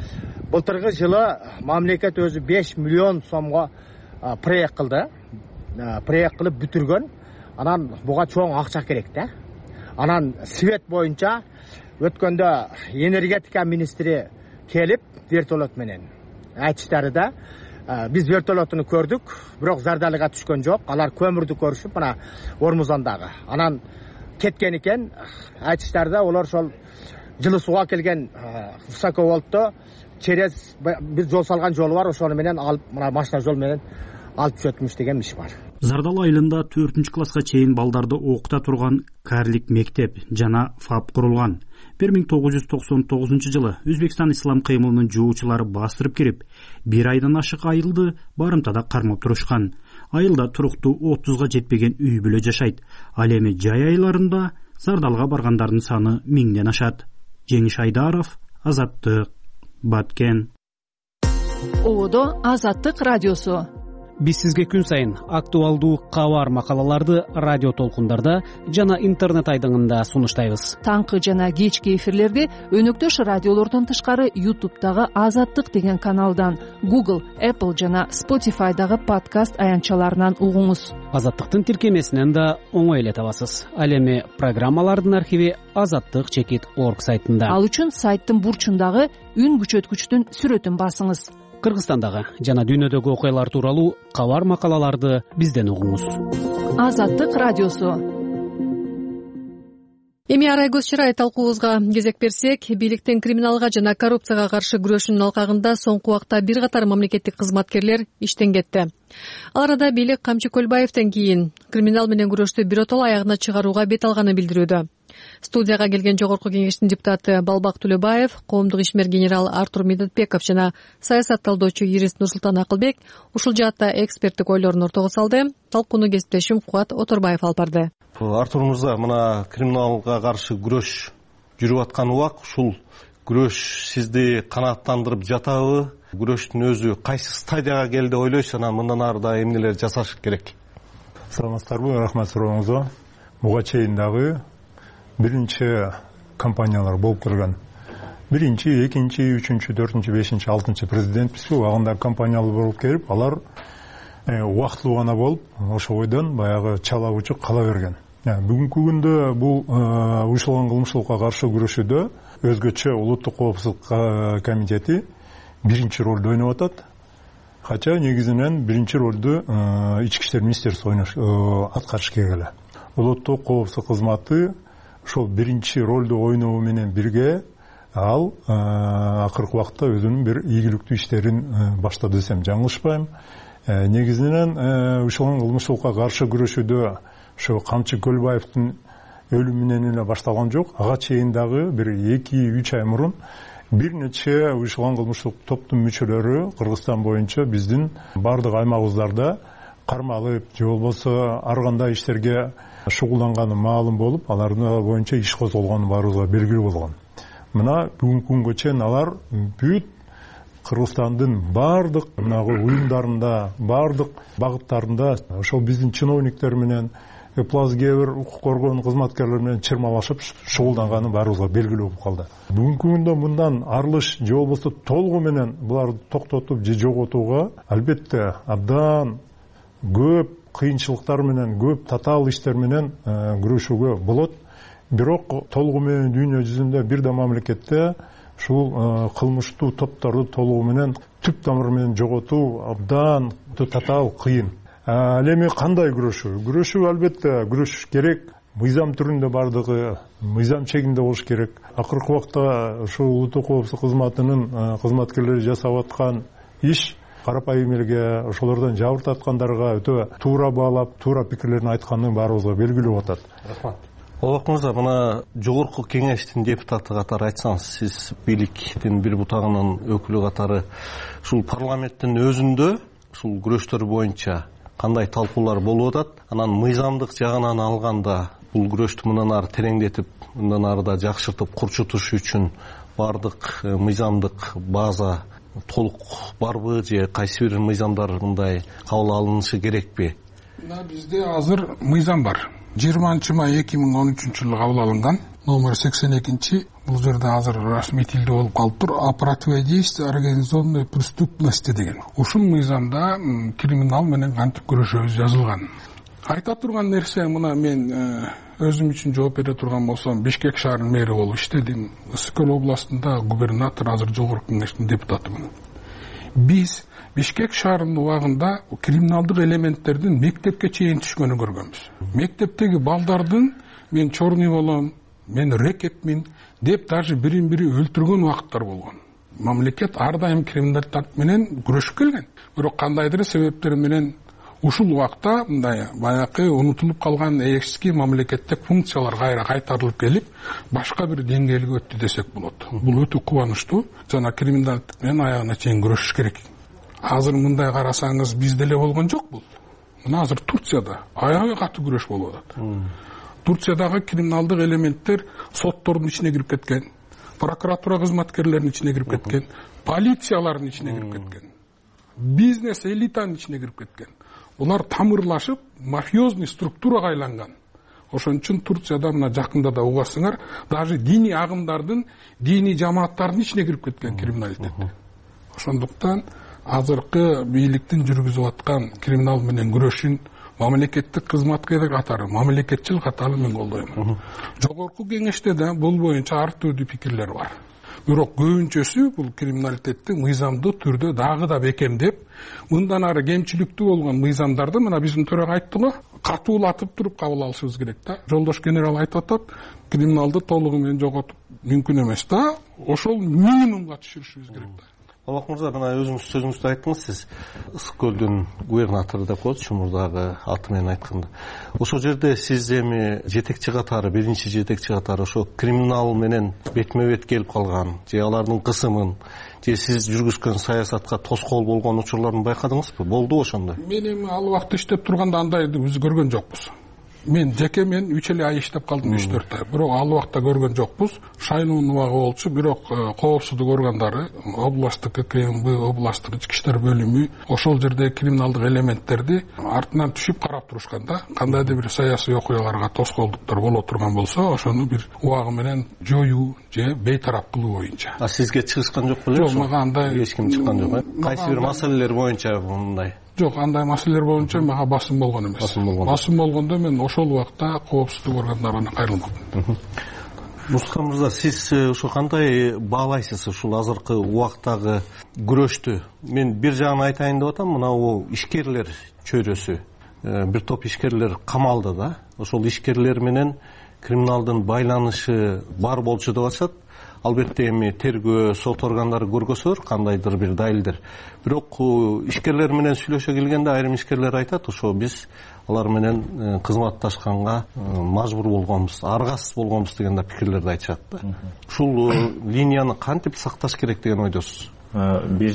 былтырғы жылы мамлекет өзі 5 миллион сомға проект қылды. Проект қылып бүтірген. Анан бұға чоң ақша керек та. Анан свет бойынша өткенде энергетика министрі келіп вертолет менен айтыштары да біз вертолетыны көрдік, бірақ зардалыға түшкен жоқ. Алар көмірді көрішіп, мына Ормузандағы. Анан кеткен екен, айтыштарда олар сол жылы суға келген высоковольтты через бір жол салған жолы бар, ошоны менен алып, мына машина жол менен алып өтмүш деген иш бар. Зардал айылында 4-классқа чейин балдарды окута турган карлик мектеп жана ФАП курулган. 1999 жылы Өзбекстан ислам кыймылынын жуучулары бастырып кирип, 1 айдан ашык айылды барымтада кармап турушкан. Айылда туруктуу 30га жетпеген үй бүлө жашайт. Ал эми жай айларында Зардалга баргандардын саны 1000ден ашат. Жеңиш Айдаров, Азаттык, Баткен. Ободо Азаттык радиосу. Биз сизге күн сайын актуалдуу кабар макалаларды радио толкундарда жана интернет айдыңында сунуштайбыз. Таңкы жана кечки эфирлерди өнөктөш радиолордон тышкары YouTube'дагы Азаттык деген каналдан, Google, Apple жана Spotify'дагы подкаст аянтчаларынан угуңуз. Азаттыктын тиркемесинен да оңой эле табасыз. Ал эми программалардын архиви azattik.org сайтында. Ал үчүн сайттын бурчундагы үн күчөткүчтүн сүрөтүн басыңыз. Кыргызстандагы жана дүйнөдөгү окуялар тууралуу кабар макалаларды бизден угуңуз. Азаттык радиосу. Эми Арайгөз Чырай талкуубузга кезек берсек, бийликтин криминалга жана коррупцияга каршы күрөшүүнүн алкагында соңку убакта бир катар мамлекеттик кызматкерлер иштен кетти. Ал арада бийлик Камчы Көлбаевден кийин криминал менен күрөштү биротоло аягына чыгарууга бет алганын билдирүүдө. Студияга келген жогорку кеңештин депутаты Балбак Төлөбаев, коомдук ишмер генерал Артур Медетбеков жана саясат талдоочу юрист Нурсултан Акылбек ушул жаатта эксперттик ойлорун ортого салды. Талкууну кесиптешим Кубат Оторбаев алып барды. Артур мырза, мына криминалга каршы күрөш жүрүп аткан убак, ушул күрөш сизди канааттандырып жатабы? Күрөштүн өзү кайсы стадияга келди ойлойсуз, анан мындан ары да эмнелер жасаш керек? Саламатсыздарбы, рахмат сурооңузга. Буга чейин дагы биринчи компаниялар болуп келген. Биринчи, экинчи, үчүнчү, төртүнчү, бешинчи, алтынчы президентпиз, убагында компаниялар болуп келип, алар убактылуу гана болуп, ошо бойдон баягы чала учук кала берген. Бүгүнкү күндө бул уюштурулган кылмыштыкка каршы күрөшүүдө өзгөчө улуттук коопсуздук комитети биринчи ролду ойноп атат. Кача негизинен биринчи ролду ички иштер министерствосу аткарыш керек эле. Улуттук коопсуздук кызматы ошол биринчи ролду ойноо менен бирге ал акыркы убакта өзүнүн бир ийгиликтүү иштерин баштады десем жаңылышпайм. Негизинен уюштурулган кылмыштыкка каршы күрөшүүдө ошо Камчы Көлбаевдин өлүмүнөн эле башталган жок. Ага чейин дагы бир 2-3 ай мурун бир нече уюштурулган кылмыштык топтун мүчөлөрү Кыргызстан боюнча биздин бардык аймагыбыздарда кармалып, же болбосо ар кандай иштерге шугулданганы маалым болуп, алардын боюнча иш козголгону баарыбызга белгилүү болгон. Мына бүгүнкү күнгө чейин алар бүт Кыргызстандын бардык уюмдарында, бардык багыттарында ошол биздин чиновниктер менен плазгебер укук коргоонун кызматкерлери менен чырмалашып шугулданганы баарыбызга белгилүү болуп калды. Бүгүнкү күндө мындан арылыш же болбосо толугу менен буларды токтотуп же жоготууга албетте абдан көп кыйынчылыктар менен, көп татаал иштер менен күрөшүүгө болот. Бирок толугу менен дүйнө жүзүндө бир да мамлекетте ушул кылмыштуу топторду толугу менен түп тамыры менен жоготуу абдан татаал кыйын. Ал эми кандай күрөшүү? Күрөшүү албетте күрөшүш керек. Мыйзам түрүндө бардыгы мыйзам чегинде болуш керек. Акыркы убакта ушул улуттук коопсуздук кызматынын кызматкерлери жасап аткан иш карапайым элге, ошолордон жабыр тарткандарга өтө туура баалап, туура пикирлерин айтканы баарыбызга белгилүү болуп атат. Рахмат. Балбак мырза, мына жогорку кеңештин депутаты катары айтсаңыз, сиз бийликтин бир бутагынын өкүлү катары ушул парламенттин өзүндө ушул күрөштөр боюнча кандай талкуулар болуп атат? Анан мыйзамдык жагынан алганда бул күрөштү мындан ары тереңдетип, мындан ары да жакшыртып курчутуш үчүн бардык мыйзамдык база толук барбы же кайсы бир мыйзамдар мындай кабыл алынышы керекпи? Бизде азыр мыйзам бар. 20 май 2013 жылы кабыл алынган. номер 82. Бул жерде азыр расмий тилде болуп калыптыр. О противодействии организованной преступности деген. Ушул мыйзамда криминал менен кантип күрөшөбүз жазылган. Айта турган нерсе, мына мен өзүм үчүн жооп бере турган болсом, Бишкек шаарынын мэри болуп иштедим. Ысык-Көл областында губернатор, азыр жогорку кеңештин депутатымын. Биз Бишкек шаарынын убагында криминалдык элементтердин мектепке чейин түшкөнүн көргөнбүз. Мектептеги балдардын мен чорный болом, мен рэкетмин деп даже бирин-бири өлтүргөн убакыттар болгон. Мамлекет ар дайым криминалдык менен күрөшүп келген. Бирок кандайдыр себептер менен ушул убакта мындай баягы унутулуп калган эски мамлекеттик функциялар кайра кайтарылып келип, башка бир деңгээлге өттү десек болот. Бул өтө кубанычтуу. Жана криминалдык менен аягына чейин күрөшүш керек. Азыр мындай карасаңыз бизде эле болгон жок бул. Мына азыр Турцияда аябай катуу күрөш болуп атат. Турциядагы криминалдык элементтер соттордун ичине кирип кеткен, прокуратура кызматкерлеринин ичине кирип кеткен, полициялардын ичине кирип кеткен, бизнес элитанын ичине кирип кеткен. Булар тамырлашып, мафиозный структурага айланган. Ошон үчүн Турцияда мына жакында да угасыңар, даже диний агымдардын, диний жамааттардын ичине кирип кеткен криминалитет. Ошондуктан азыркы бийликтин жүргүзүп аткан криминал менен күрөшүн мамлекеттик кызматкер катары, мамлекетчил катары мен колдойм. Жогорку кеңеште да бул боюнча ар түрдүү пикирлер бар. Бирок көбүнчөсү бул криминалитетти мыйзамдуу түрдө дагы да бекемдеп, мындан ары кемчиликтүү болгон мыйзамдарды мына биздин төрага айтты го, катуулатып туруп кабыл алышыбыз керек да. Жолдош генерал айтып атат, криминалды толугу менен жоготуп мүмкүн эмес да, ошол минимумга түшүрүшүбүз керек да. Алак мырза, мына өзүңүз сөзүңүздө айттыңыз, сиз Ысык-Көлдүн губернатору деп коет, Чумурдагы аты менен айтканда. Ошол жерде сиз эми жетекчи катары, биринчи жетекчи катары ошо криминал менен бетме-бет келип калган, же алардын кысымын, же сиз жүргүзгөн саясатка тоскоол болгон учурларын байкадыңызбы? Болдубу ошондой? Мен эми ал убакта иштеп турганда андайды биз көргөн жокпуз. Мен жеке 3 эле ай иштеп калдым, 3-4 ай. Бирок ал убакта көргөн жокпуз. Шайлоонун убагы болчу, бирок коопсуздук органдары, областтык КМБ, областтык ички иштер бөлүмү ошол жерде криминалдык элементтерди артынан түшүп карап турушкан да. Кандайдыр бир саясий окуяларга тоскоолдуктар боло турган болсо, ошону бир убагы менен жоюу же бейтарап кылуу боюнча. А сизге чыгышкан жок беле? Жок, мага андай эч ким чыккан жок. Кайсы бир маселелер боюнча мындай? Жок, андай маселелер боюнча мага басым болгон эмес. Басым болгондо мен ошол убакта коопсуздук органдарына кайрылмадым. Мустафа мырза, сиз ошо кандай баалайсыз ушул азыркы убактагы күрөштү? Мен бир жагын айтайын деп атам, мына бул ишкерлер чөйрөсү. Бир топ ишкерлер камалды да. Ошол ишкерлер менен криминалдын байланышы бар болчу деп атышат. Албетте эми тергөө, сот органдары көргөзөр кандайдыр бир далилдер. Бирок ишкерлер менен сүйлөшө келгенде айрым ишкерлер айтат, ошо биз алар менен кызматташканга мажбур болгонбуз, аргасыз болгонбуз деген да пикирлерди айтышат да. Ушул линияны кантип сакташ керек деген ойдосуз? Биз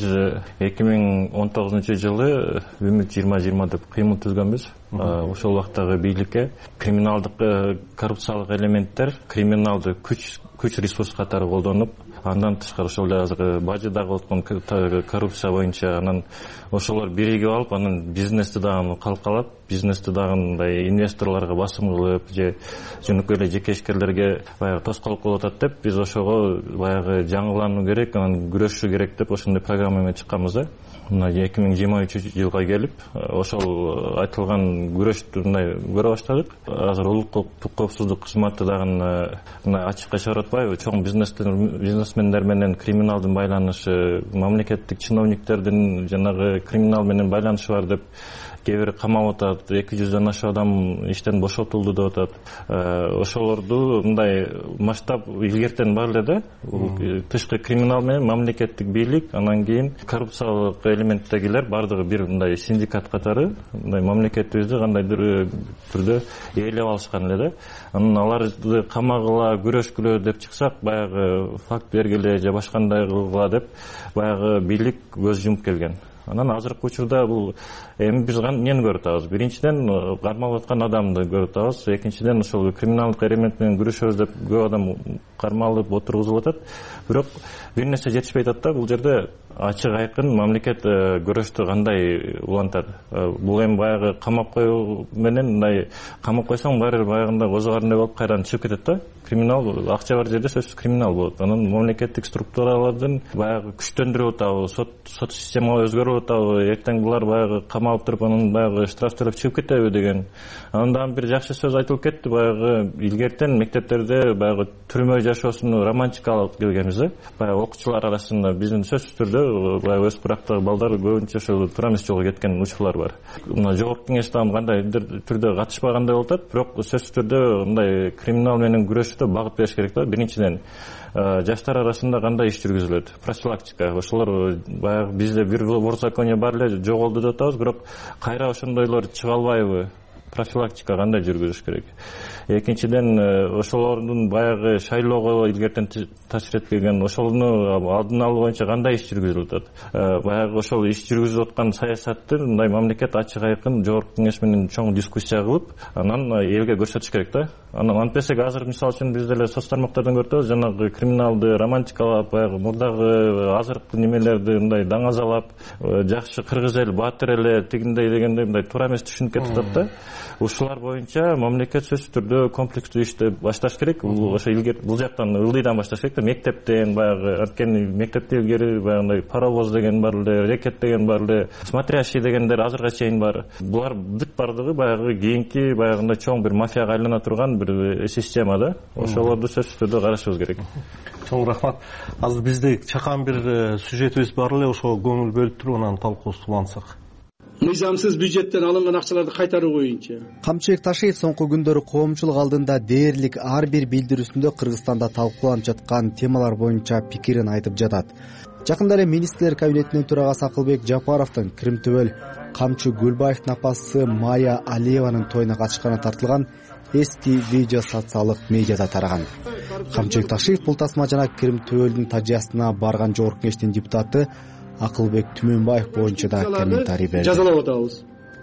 2019 жылы Үмүт 2020 деп кыймыл түзгөнбүз. Ошол убактагы бийликке криминалдык коррупциялык элементтер криминалды күч ресурс катары колдонуп, андан тышкары ошол азыр бажыдагы өткөн коррупция боюнча анан ошолор биригип алып, анан бизнести дагы калкалап, бизнести дагы мындай инвесторлорго басым кылып, же жөнөкөй эле жеке ишкерлерге баягы тоскоолдук болуп атат деп, биз ошого баягы жаңылануу керек, анан күрөшүү керек деп ошондой программа менен чыкканбыз да. Мына 2023 жылга келип, ошол айтылган күрөштү мындай көрө баштадык. Азыр улуттук коопсуздук кызматы дагы мына ачыкка чыгарып атпайбы, чоң бизнесмендер менен криминалдын байланышы, мамлекеттик чиновниктердин жанагы криминал менен байланышы бар деп кээ бир камап атат, 200дөн ашык адам иштен бошотулду деп атат. Ошолорду мындай масштаб илгертен бар эле да. Тышкы криминал менен мамлекеттик бийлик, анан кийин коррупциялык элементтегилер бардыгы бир мындай синдикат катары, мындай мамлекетибизди кандайдыр түрдө ээлеп алышкан эле да. Анан аларды камагыла, күрөшкүлө деп чыксак, баягы факт бергиле же башкандай кылгыла деп баягы бийлик көз жумуп келген. Анан азыркы учурда бул эми биз эмнени көрүп атабыз? Биринчиден кармалып аткан адамды көрүп атабыз, экинчиден ошол криминалдык элемент менен күрөшөбүз деп көп адам кармалып отургузулуп атат. Бирок бир нерсе жетишпей атат да, бул жерде ачык айкын мамлекет күрөштү кандай улантат. Бул эми баягы камап коюу менен мындай камап койсоң баары баягындай козу карындай болуп кайрадан чыгып кетет да. криминал акча бар жерде сөзсүз криминал болот. Анан мамлекеттик структуралардын баягы күчтөндүрүп атабы, сот система өзгөрүп атабы, эртең булар баягы камалып туруп анан баягы штраф төлөп чыгып кетеби деген. Андан бир жакшы сөз айтылып кетти, баягы илгертен мектептерде баягы түрмө жашоосуну романтикалап келгенбиз да. Баягы окуучулар арасында биздин сөзсүз түрдө баягы өз курактагы балдар көбүнчө ошол турамыс жолго кеткен учурлар бар. Мына жогорку кеңеш дагы кандайдыр түрдө катышпагандай болуп атат, бирок сөзсүз түрдө мындай криминал менен күрөшүүдө багыт бериш керек да. Биринчиден жаштар арасында кандай иш жүргүзүлөт? Профилактика. Ошолор баягы бизде бир борзаконие бар эле жоголду деп атабыз, бирок кайра ошондойлор чыга албайбы? Профилактика кандай жүргүзүш керек? Экинчиден ошолордун баягы шайлоого илгертен таасир этпеген, ошону алдын алуу боюнча кандай иш жүргүзүлүп атат? Баягы ошол иш жүргүзүп аткан саясатты мындай мамлекет ачык айкын жогорку кеңеш менен чоң дискуссия кылып, анан элге көрсөтүш керек да. Анан антпесек азыр мисалы үчүн биз деле соц тармактардан көрүп атабыз, жанагы криминалды романтикалап, баягы мурдагы азыркы немелерди мындай даңазалап, жакшы кыргыз эл, баатыр эле тигиндей дегендей мындай туура эмес түшүнүп кетип атат да. Ушулар боюнча мамлекет сөзсүз түрдө комплекстүү ишти башташ керек. Ошо илгери бул жактан ылдыйдан башташ керек да, мектептен баягы, анткени мектепте илгери баягындай паровоз деген бар эле, рекет деген бар эле, смотрящий дегендер азырга чейин бар. Булар бүт бардыгы баягы кийинки баягындай чоң бир мафияга айлана турган бир система да. Ошолорду сөзсүз түрдө карашыбыз керек. Чоң рахмат. Азыр бизде чакан бир сюжетибиз бар эле, ошого көңүл бөлүп туруп анан талкуубузду улантсак. Мыйзамсыз бюджеттен алынган акчаларды кайтаруу боюнча. Камчыбек Ташиев соңку күндөрү коомчулук алдында дээрлик ар бир билдирүүсүндө Кыргызстанда талкууланып жаткан темалар боюнча пикирин айтып жатат. Жакында эле министрлер кабинетинин төрагасы Акылбек Жапаровдун Крим түбөл Камчы Гүлбаевдин апасы Майя Алиеванын тоюна катышканы тартылган эски видео социалдык медиада тараган. Камчыбек Ташиев бул тасма жана Крим түбөлдүн тажыясына барган жогорку кеңештин депутаты Акылбек Түмөнбаев боюнча да комментарий берди. Жазалап атабыз.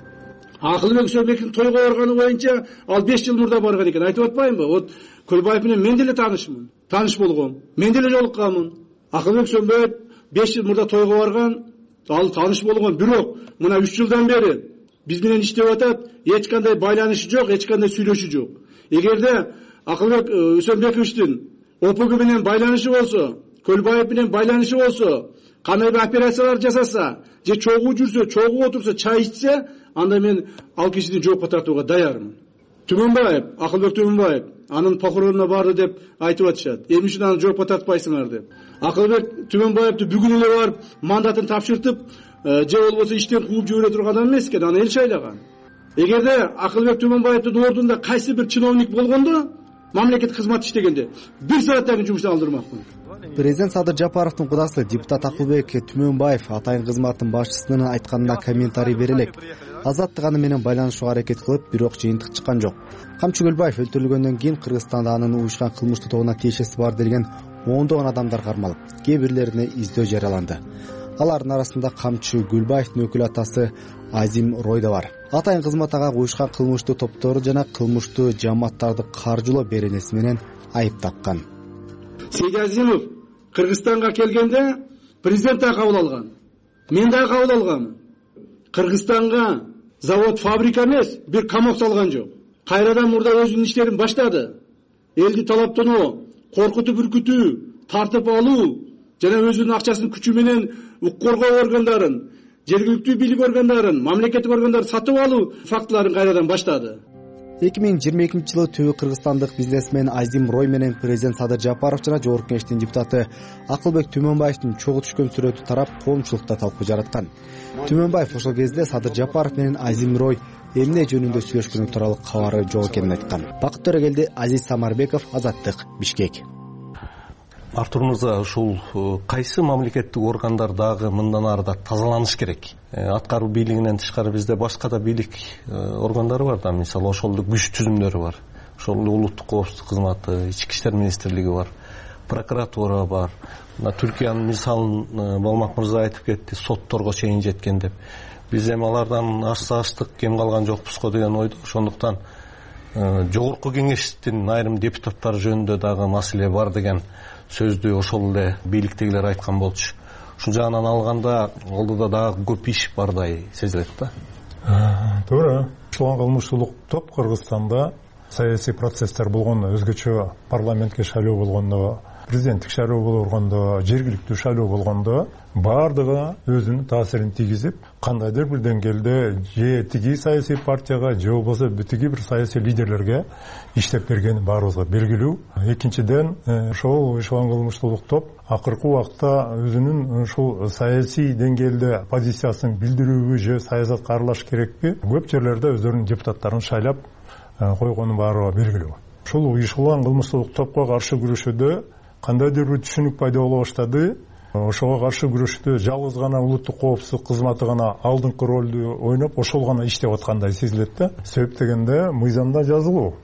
Акылбек Сөбектин тойго барганы боюнча ал 5 жыл мурда барган экен. Айтып атпаймынбы? Вот Көлбаев менен мен деле таанышмын. Тааныш болгом. Мен деле жолукканмын. Акылбек Сөбек 5 жыл мурда тойго барган, ал тааныш болгон. Бирок мына 3 жылдан бери биз менен иштеп атат, эч кандай байланышы жок, эч кандай сүйлөшүү жок. Эгерде Акылбек Сөбековичтин ОПГ менен байланышы болсо, Көлбаев менен байланышы болсо, кандай бир операциялар жасаса, же чогуу жүрсө, чогуу отурса, чай ичсе, анда мен ал кишини жоопко тартууга даярмын. Түмөнбаев, Акылбек Түмөнбаев анын похоронуна барды деп айтып атышат. Эмне үчүн аны жоопко тартпайсыңар деп. Акылбек Түмөнбаевди бүгүн эле барып мандатын тапшыртып, же болбосо иштен кууп жибере турган эмес экен, аны эл шайлаган. Эгерде Акылбек Түмөнбаевдин ордунда кайсы бир чиновник болгондо, мамлекеттик кызмат иштегенде, 1 сааттан кийин жумуштан алдырмакмын. Президент Садыр Жапаровдун кудасы депутат Акылбек Түмөнбаев атайын кызматтын башчысынын айтканына комментарий бере элек. Азаттык аны менен байланышууга аракет кылып, бирок жыйынтык чыккан жок. Камчы Гүлбаев өлтүрүлгөндөн кийин Кыргызстанда анын уюшкан кылмыштуу тобуна тиешеси бар делген ондогон адамдар кармалып, кээ бирлерине издөө жарыяланды. Алардын арасында Камчы Гүлбаевдин өкүл атасы Азим Рой да бар. Атайын кызмат ага уюшкан кылмыштуу топтору жана кылмыштуу жамааттарды каржылоо беренеси менен айып таккан. Сейди Азимов Кыргызстанга келгенде президент да кабыл алган. Мен да кабыл алганмын. Кыргызстанга завод, фабрика эмес, бир камок салган жок. Кайрадан мурда өзүнүн иштерин баштады. Элди талаптануу, коркутуп үркүтүү, тартып алуу жана өзүнүн акчасын күчү менен укук коргоо органдарын, жергиликтүү бийлик органдарын, мамлекеттик органдарды сатып алуу фактыларын кайрадан баштады. 2022-жылы түбү кыргызстандык бизнесмен Азим Рой менен президент Садыр Жапаров жана жогорку кеңештин депутаты Акылбек Түмөнбаевдин чогуу түшкөн сүрөтү тарап коомчулукта талкуу жараткан. Түмөнбаев ошол кезде Садыр Жапаров менен Азим Рой эмне жөнүндө сүйлөшкөнү тууралуу кабары жок экенин айткан. Бакыт Төрөгелди, Азиз Самарбеков, Азаттык, Бишкек. Артур Мырза, ушул кайсы мамлекеттик органдар дагы мындан ары да тазаланыш керек? Аткаруу бийлигинен тышкары бизде башка да бийлик органдары бар да, мисалы ошол күч түзүмдөрү бар. Ошол улуттук коопсуздук кызматы, ички иштер министрлиги бар, прокуратура бар. Түркиянын мисалын Балмак мырза айтып кетти, сотторго чейин жеткен деп. Биз эми алардан ашсаштык кем калган жокпуз го деген ойдо. Ошондуктан жогорку кеңештин айрым депутаттары жөнүндө дагы маселе бар деген сөздү ошол эле бийликтегилер айткан болчу. Ушул жагынан алганда алдыда дагы көп иш бардай сезилет да. Туура. Ушул кылмыштуулук топ Кыргызстанда саясий процесстер болгондо, өзгөчө парламентке шайлоо болгондо, президенттик шайлоо болгондо, жергиликтүү шайлоо болгондо баардыгы өзүнүн таасирин тийгизип, кандайдыр бир деңгээлде же тиги саясий партияга же болбосо тиги бир саясий лидерлерге иштеп бергени баарыбызга белгилүү. Экинчиден, ошол уюшулган кылмыштуулук топ акыркы убакта өзүнүн ушул саясий деңгээлде позициясын билдирүүбү же саясатка аралаш керекпи, көп жерлерде өздөрүнүн депутаттарын шайлап койгону баарыбызга белгилүү. Ушул уюшулган кылмыштуулук топко каршы күрөшүүдө кандайдыр бир түшүнүк пайда боло баштады. Ошого каршы күрөшүүдө жалгыз гана улуттук коопсуздук кызматы гана алдыңкы ролду ойноп, ошол гана иштеп аткандай сезилет да. Себеп дегенде мыйзамда жазылуу.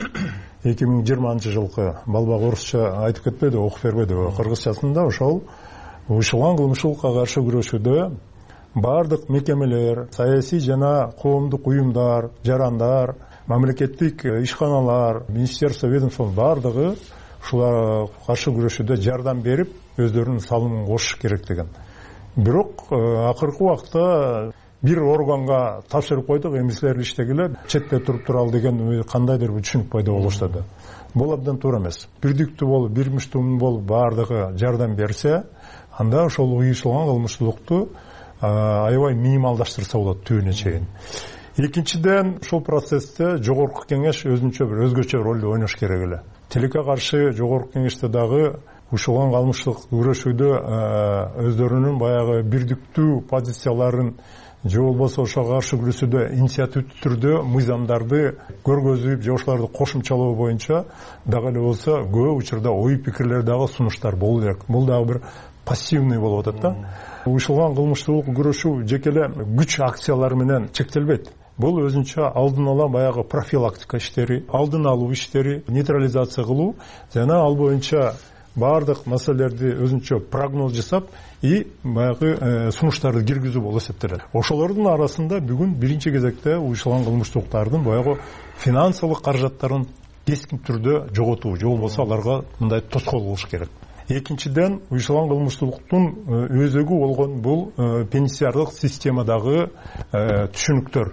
2020 жылкы балбак орусча айтып кетпеди, окуп бербеди. Кыргызчасында ошол уюшулган кылмыштуулукка каршы күрөшүүдө бардык мекемелер, саясий жана коомдук уюмдар, жарандар, мамлекеттик ишканалар, министерство, ведомство бардыгы ушуларга каршы күрөшүүдө жардам берип, өздөрүнүн салымын кошуш керек деген. Бирок акыркы убакта бир органга тапшырып койдук, эмисилер иштегиле, четте туруп туралы деген кандайдыр бир түшүнүк пайда болуп баштады. Бул абдан туура эмес. Бирдиктүү болуп, бир мүчтүм болуп бардыгы жардам берсе, анда ошол уюшулган кылмыштуулукту аябай минималдаштырса болот түбүнө чейин. Экинчиден, ушул процессте жогорку кеңеш өзүнчө бир өзгөчө ролду ойнош керек эле. Тилекке каршы жогорку кеңеште дагы уюшулган кылмыштуулук күрөшүүдө өздөрүнүн баягы бирдиктүү позицияларын же болбосо ошого каршы күрөшүүдө инициативдүү түрдө мыйзамдарды көргөзүп, же ошолорду кошумчалоо боюнча дагы эле болсо көп учурда ой пикирлер дагы сунуштар болуу керек. Бул дагы бир пассивный болуп атат да. Уюшулган кылмыштуулук күрөшүү жеке эле күч акциялары менен чектелбейт. Бул өзүнчө алдын ала баягы профилактика иштери, алдын алуу иштери, нейтрализация кылуу жана ал боюнча бардык маселелерди өзүнчө прогноз жасап и баягы сунуштарды киргизүү болуп эсептелет. Ошолордун арасында бүгүн биринчи кезекте уюшулган кылмыштуулуктардын баягы финансылык каражаттарын кескин түрдө жоготуу, же болбосо аларга мындай тоскоол кылыш керек. Экинчиден, уюшулган кылмыштуулуктун өзөгү болгон бул пенсиардык системадагы түшүнүктөр.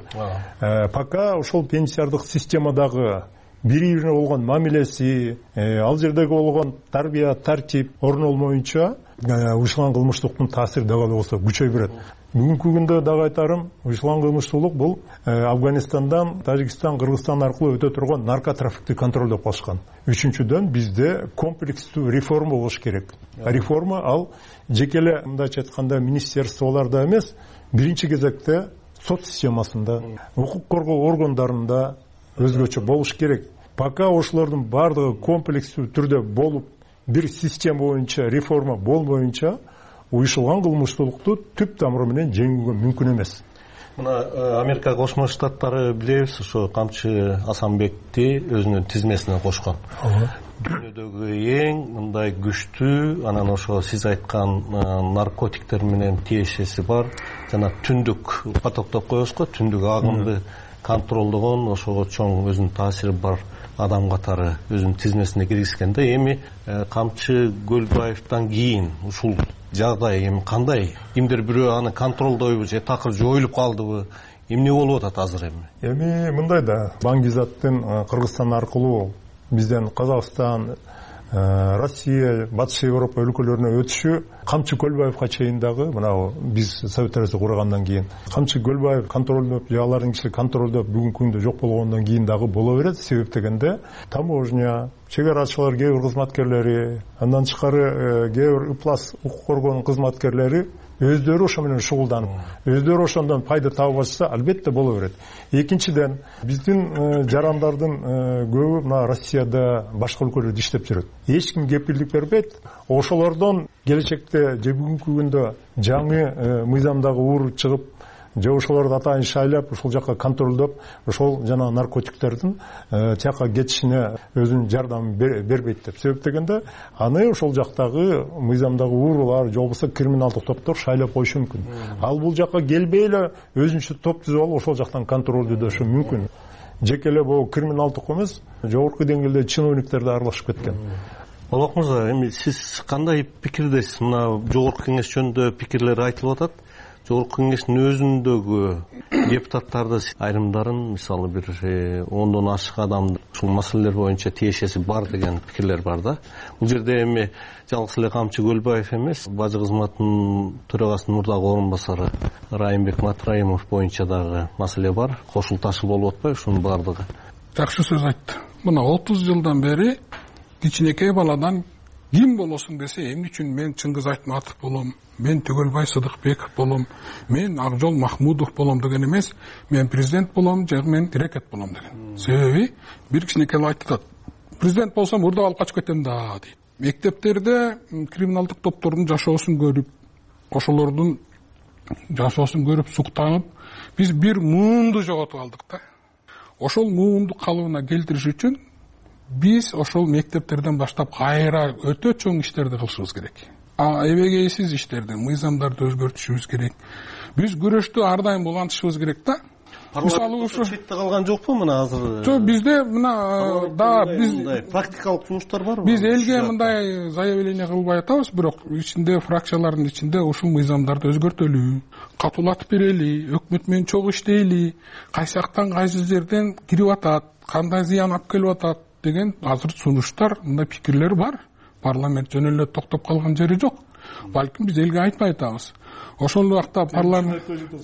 Пока ошол пенсиардык системадагы бири-бирине болгон мамилеси, ал жердеги болгон тарбия, тартип орнолмоюнча уюшулган кылмыштуулуктун таасири дагы болсо күчөй берет. Бүгүнкү күндө дагы айтарым, уюшулган кылмыштуулук бул Афганистандан, Тажикстан, Кыргызстан аркылуу өтө турган наркотрафикти контролдоп калышкан. Үчүнчүдөн, бизде комплекстүү реформа болуш керек. Реформа ал жеке эле мындайча айтканда министерстволордо эмес, биринчи кезекте сот системасында, укук коргоо органдарында өзгөчө болуш керек. Пока ошолордун бардыгы комплекстүү түрдө болуп, бир система боюнча реформа болбоюнча, уюшулган кылмыштуулукту түп тамыры менен жеңүүгө мүмкүн эмес. Мына Америка Кошмо Штаттары билебиз, ошо Камчы Асанбекти өзүнүн тизмесине кошкон. Дүйнөдөгү эң мындай күчтүү, анан ошо сиз айткан наркотиктер менен тиешеси бар жана түндүк потоктоп коебузго, түндүк агымды контролдогон, ошого чоң өзүнүн таасири бар адам катары өзүнүн тизмесине киргизгенде, эми Камчы Көлбаевден кийин ушул жагдай эми кандай? Кимдир бирөө аны контролдойбу же такыр жоюлуп калдыбы? Эмне болуп атат азыр эми? Эми мындай да, Баңгизаттын Кыргызстан аркылуу бизден Казакстан, Россия, Батыш Европа өлкөлөрүнө өтүшү Камчы Көлбаевга чейин дагы, мына биз Совет Арасы кургандан кийин Камчы Көлбаев контролдоп, же алардын киши контролдоп бүгүнкү күндө жок болгондон кийин дагы боло берет. Себеп дегенде таможня, чегарачылар, кээ бир кызматкерлери, андан тышкары кээ бир ыплас укук коргоонун кызматкерлери өздөрү ошо менен шугулданып, өздөрү ошондон пайда таап атса, албетте боло берет. Экинчиден, биздин жарандардын көбү мына Россияда, башка өлкөлөрдө иштеп жүрөт. Эч ким кепилдик бербейт. Ошолордон келечекте же бүгүнкү күндө жаңы мыйзамдагы уур чыгып, же ошолорду атайын шайлап, ошол жакка контролдоп, ошол жана наркотиктердин тияка кетишине өзүнүн жардамын бербейт деп. Себеп дегенде, аны ошол жактагы мыйзамдагы уурлар, же болбосо криминалдык топтор шайлап коюшу мүмкүн. Ал бул жакка келбей эле өзүнчө топ түзүп алып, ошол жактан контролдошу мүмкүн. Жеке эле бул криминалдык эмес, жогорку деңгээлде чиновниктер да аралашып кеткен. Болок мырза, эми сиз кандай пикирдесиз? Мына жогорку кеңеш жөнүндө пикирлер айтылып атат. жогорку кеңештин өзүндөгү депутаттарды айрымдарын мисалы бир 10дон ашык адам ушул маселелер боюнча тиешеси бар деген пикирлер бар да. Бул жерде эми жалгыз эле Камчы Көлбаев эмес, бажы кызматынын төрагасынын мурдагы орун басары Райымбек Матраимов боюнча дагы маселе бар. Кошул ташы болуп атпайбы ушунун баардыгы? Жакшы сөз айтты. Мына 30 жылдан бери кичинекей баладан ким болосуң десе, эмне үчүн мен Чыңгыз Айтматов болом, мен Төгөлбай Сыдыкбеков болом, мен Акжол Махмудов болом деген эмес, мен президент болом же мен Рекет болом деген. Себеби бир кичинекей айтат. Президент болсом урдап алып качып кетем да дейт. Мектептерде криминалдык топтордун жашоосун көрүп, ошолордун жашоосун көрүп суктанып, биз бир муунду жоготуп алдык да. Ошол муунду калыбына келтириш үчүн биз ошол мектептерден баштап кайра өтө чоң иштерди кылышыбыз керек. Эбегейсиз иштерди, мыйзамдарды өзгөртүшүбүз керек. Биз күрөштү ар дайым улантышыбыз керек да. Мисалы ушу четте калган жокпу мына азыр? Жок, бизде мына да биз практикалык жумуштар барбы? Биз элге мындай заявление кылбай атабыз, бирок ичинде фракциялардын ичинде ушул мыйзамдарды өзгөртөлү, катуулатып берели, өкмөт менен чогуу иштейли, кайсы жактан кайсы жерден кирип атат, кандай зыян алып келип атат деген азыр сунуштар, мындай пикирлер бар. Парламент жөн эле токтоп калган жери жок. Балким биз элге айтпай атабыз. Ошол убакта парламент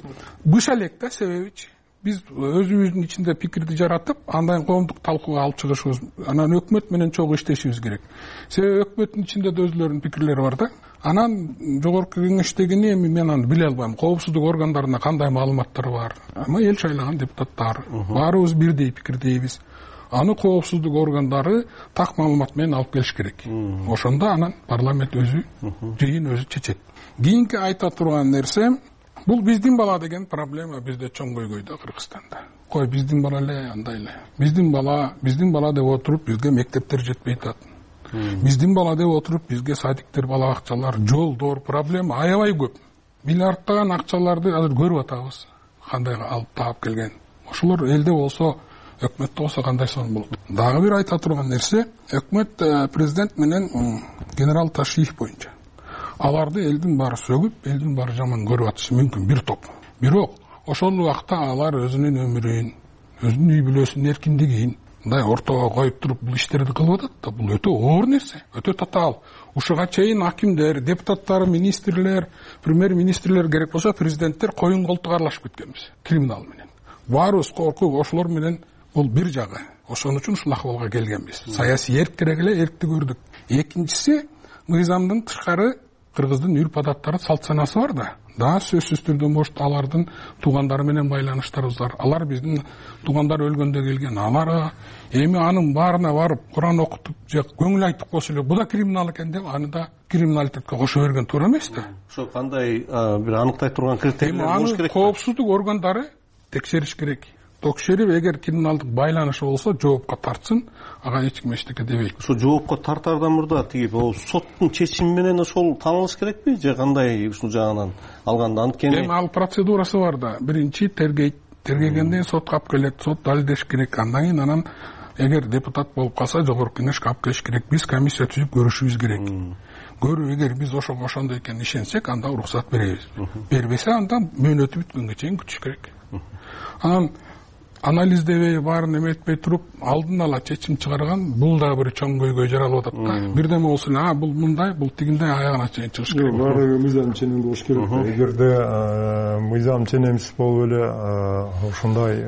быша элек да, себебичи биз өзүбүздүн ичинде пикирди жаратып, андан коомдук талкууга алып чыгышыбыз, анан өкмөт менен чогуу иштешибиз керек. Себеби өкмөттүн ичинде да өзүлөрүнүн пикирлери бар да. Анан жогорку кеңештегини эми мен аны биле албайм. Коопсуздук органдарына кандай маалыматтар бар? Ама эл шайлаган депутаттар, баарыбыз бирдей пикирдейбиз. Аны коопсуздук органдары так маалымат менен алып келиш керек. Ошондо анан парламент өзү жыйын өзү чечет. Кийинки айта турган нерсе, бул биздин бала деген проблема бизде чоң көйгөйдө Кыргызстанда. Кой биздин бала эле андай эле. Биздин бала деп отуруп бизге мектептер жетпей атат. Биздин бала деп отуруп бизге садиктер, бала бакчалар, жолдор проблема аябай көп. Миллиардтаган акчаларды азыр көрүп атабыз. Кандай алып таап келген. Ошолор элде болсо, өкмөттө болсо кандай сон болот. Дагы бир айта турган нерсе, өкмөт президент менен генерал Ташиев боюнча аларды элдин баары сөгүп, элдин баары жаман көрүп атышы мүмкүн бир топ. Бирок ошол убакта алар өзүнүн өмүрүн, өзүнүн үй бүлөсүнүн эркиндигин мындай ортого коюп туруп бул иштерди кылып атат да, бул өтө оор нерсе, өтө татаал. Ушуга чейин акимдер, депутаттар, министрлер, премьер-министрлер керек болсо президенттер коюн колтук аралашып кеткенбиз криминал менен. Баарыбыз коркуп ошолор менен бул бир жагы. Ошон үчүн ушул акыбалга келгенбиз. Саясий эрк керек эле, эркти көрдүк. Экинчиси, мыйзамдын тышкары кыргыздын үрп адаттары, салт санасы бар да. Да сөзсүз түрдө может алардын туугандары менен байланыштарыбыз бар. Алар биздин туугандар өлгөндө келген. Аларга эми анын баарына барып Куран окутуп же көңүл айтып койсо эле, бул да криминал экен деп, аны да криминалитетке кошо берген туура эмес да. Ошо кандай бир аныктай турган критерийлер болуш керек. Коопсуздук органдары текшериш керек. Текшерип, эгер криминалдык байланышы болсо, жоопко тартсын, ага эч ким эчтеке дебейт. Ошо жоопко тартардан мурда тиги соттун чечими менен ошол таанылыш керекпи же кандай ушул жагынан алганда? Анткени эми ал процедурасы бар да. Биринчи тергейт, тергегенден сотко алып келет, сот далилдеш керек. Андан кийин анан эгер депутат болуп калса, жогорку кеңешке алып келиш керек. Биз комиссия түзүп көрүшүбүз керек. Көрүп, эгер биз ошондой экенин ишенсек, анда уруксат беребиз. Бербесе, анда мөөнөтү бүткөнгө чейин күтүш керек. Анан анализдебей, баарын эметпей туруп, алдын ала чечим чыгарган, бул да бир чоң көйгөй жаралып атат да. Бирдеме болсо, бул мындай, бул тигиндей аягына чейин чыгыш керек. Баары мыйзам ченем болуш керек. Эгерде мыйзам ченемсиз болуп эле ушундай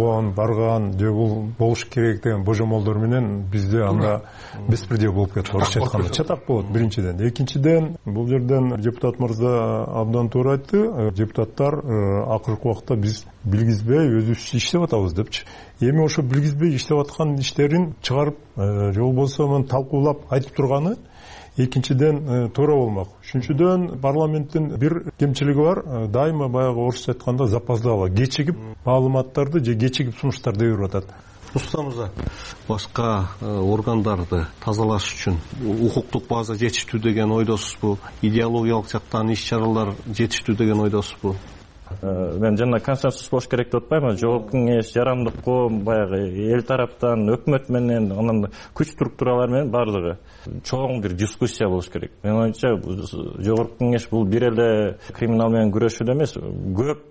барган же бул болуш керек деген божомолдор менен бизде анда беспредел болуп кетет. Орусча айтканда чатак болот биринчиден. Экинчиден, бул жерден депутат мырза абдан туура айтты. Депутаттар акыркы убакта биз билгизбей өзүбүз иштеп атабыз депчи. Эми ошо билгизбей иштеп аткан иштерин чыгарып, же болбосо мен талкуулап айтып турганы экинчиден туура болмок. Үчүнчүдөн, парламенттин бир кемчилиги бар. Дайыма баягы орусча айтканда запоздало, кечигип маалыматтарды же кечигип сунуштарды берип атат. Рустам мырза, башка органдарды тазалаш үчүн укуктук база жетиштүү деген ойдосузбу? Идеологиялык жактан иш-чаралар жетиштүү деген ойдосузбу? Мен жана консенсус болуш керек деп атпаймын. Жогорку кеңеш, жарандык коом, баягы эл тараптан, өкмөт менен, анан күч структуралар менен бардыгы чоң бир дискуссия болуш керек. Менин оюмча жогорку кеңеш бул бир эле криминал менен күрөшүүдө эмес, көп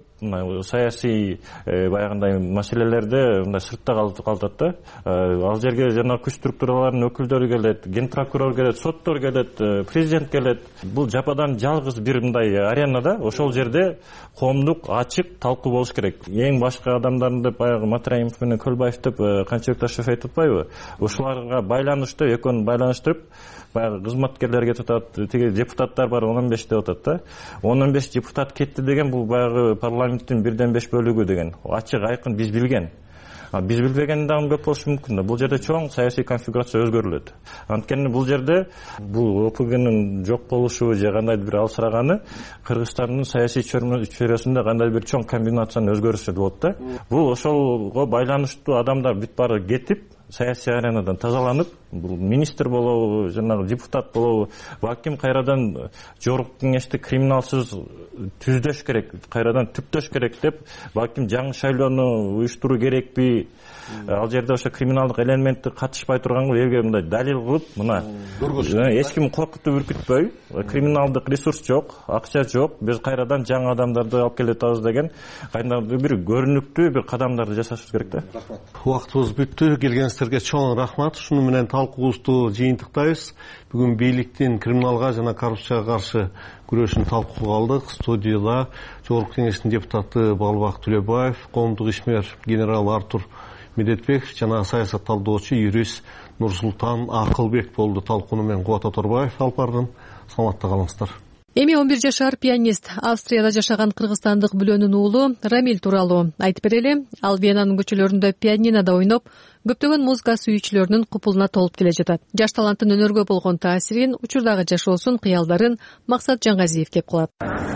саясий баягындай маселелерде мындай сыртта калтат да. Ал жерге жана күч структураларынын өкүлдөрү келет, ген прокурор келет, соттор келет, президент келет. Бул жападан жалгыз бир мындай аренада, ошол жерде коомдук ачык талкуу болуш керек. Эң башка адамдарды деп баягы Матраимов менен Көлбаев деп канча Ташев айтып атпайбы? Ошоларга байланыштуу, экөөнү байланыштырып, баягы кызматкерлерге тутат, тиги депутаттар бар 15 деп атат да. 15 депутат кетти деген бул баягы парламенттин 1/5 бөлүгү деген. Ачык айкын биз билген. Биз билбеген дагы көп болушу мүмкүн да. Бул жерде чоң саясий конфигурация өзгөрүлөт. Анткени бул жерде бул ОПГнын жок болушу же кандайдыр бир алсыраганы Кыргызстандын саясий чөйрөсүндө кандайдыр бир чоң комбинациянын өзгөрүшү болот да. Бул ошолго байланыштуу адамдар бүт баары кетип, саясий аренадан тазаланып, бул министр болобу, жанагы депутат болобу, балким кайрадан жогорку кеңешти криминалсыз түздөш керек, кайрадан түптөш керек деп, балким жаңы шайлоону уюштуруу керекпи? Ал жерде ошо криминалдык элементти катышпай турганга элге мындай далил кылып, мына эч ким коркутуп үркүтпөй, криминалдык ресурс жок, акча жок, биз кайрадан жаңы адамдарды алып келе атабыз деген кайдандыр бир көрүнүктүү бир кадамдарды жасашыбыз керек да. Убактыбыз бүттү. Келгениңиздерге чоң рахмат. Шуну менен талкуубузду жыйынтыктайбыз. Бүгүн бийликтин криминалга жана коррупцияга каршы күрөшүн талкууга алдык. Студияда жогорку кеңештин депутаты Балбак Төлөбаев, коомдук ишмер генерал Артур Медетбеков жана саясат талдоочу юрист Нурсултан Акылбек болду. Талкууну мен Кубат Оторбаев алып бардым. Саламатта калыңыздар. Эми 11 жашар пианист Австрияда жашаган кыргызстандык Бүлөнүн уулу Рамиль тууралуу айтып берели. Ал Венанын көчөлөрүндө пианинода ойноп, көптөгөн музыка сүйүүчүлөрүнүн купулуна толуп келе жатат. Жаш таланттын өнөргө болгон таасирин, учурдагы жашоосун, кыялдарын Максат Жаңгазиев кеп кылат.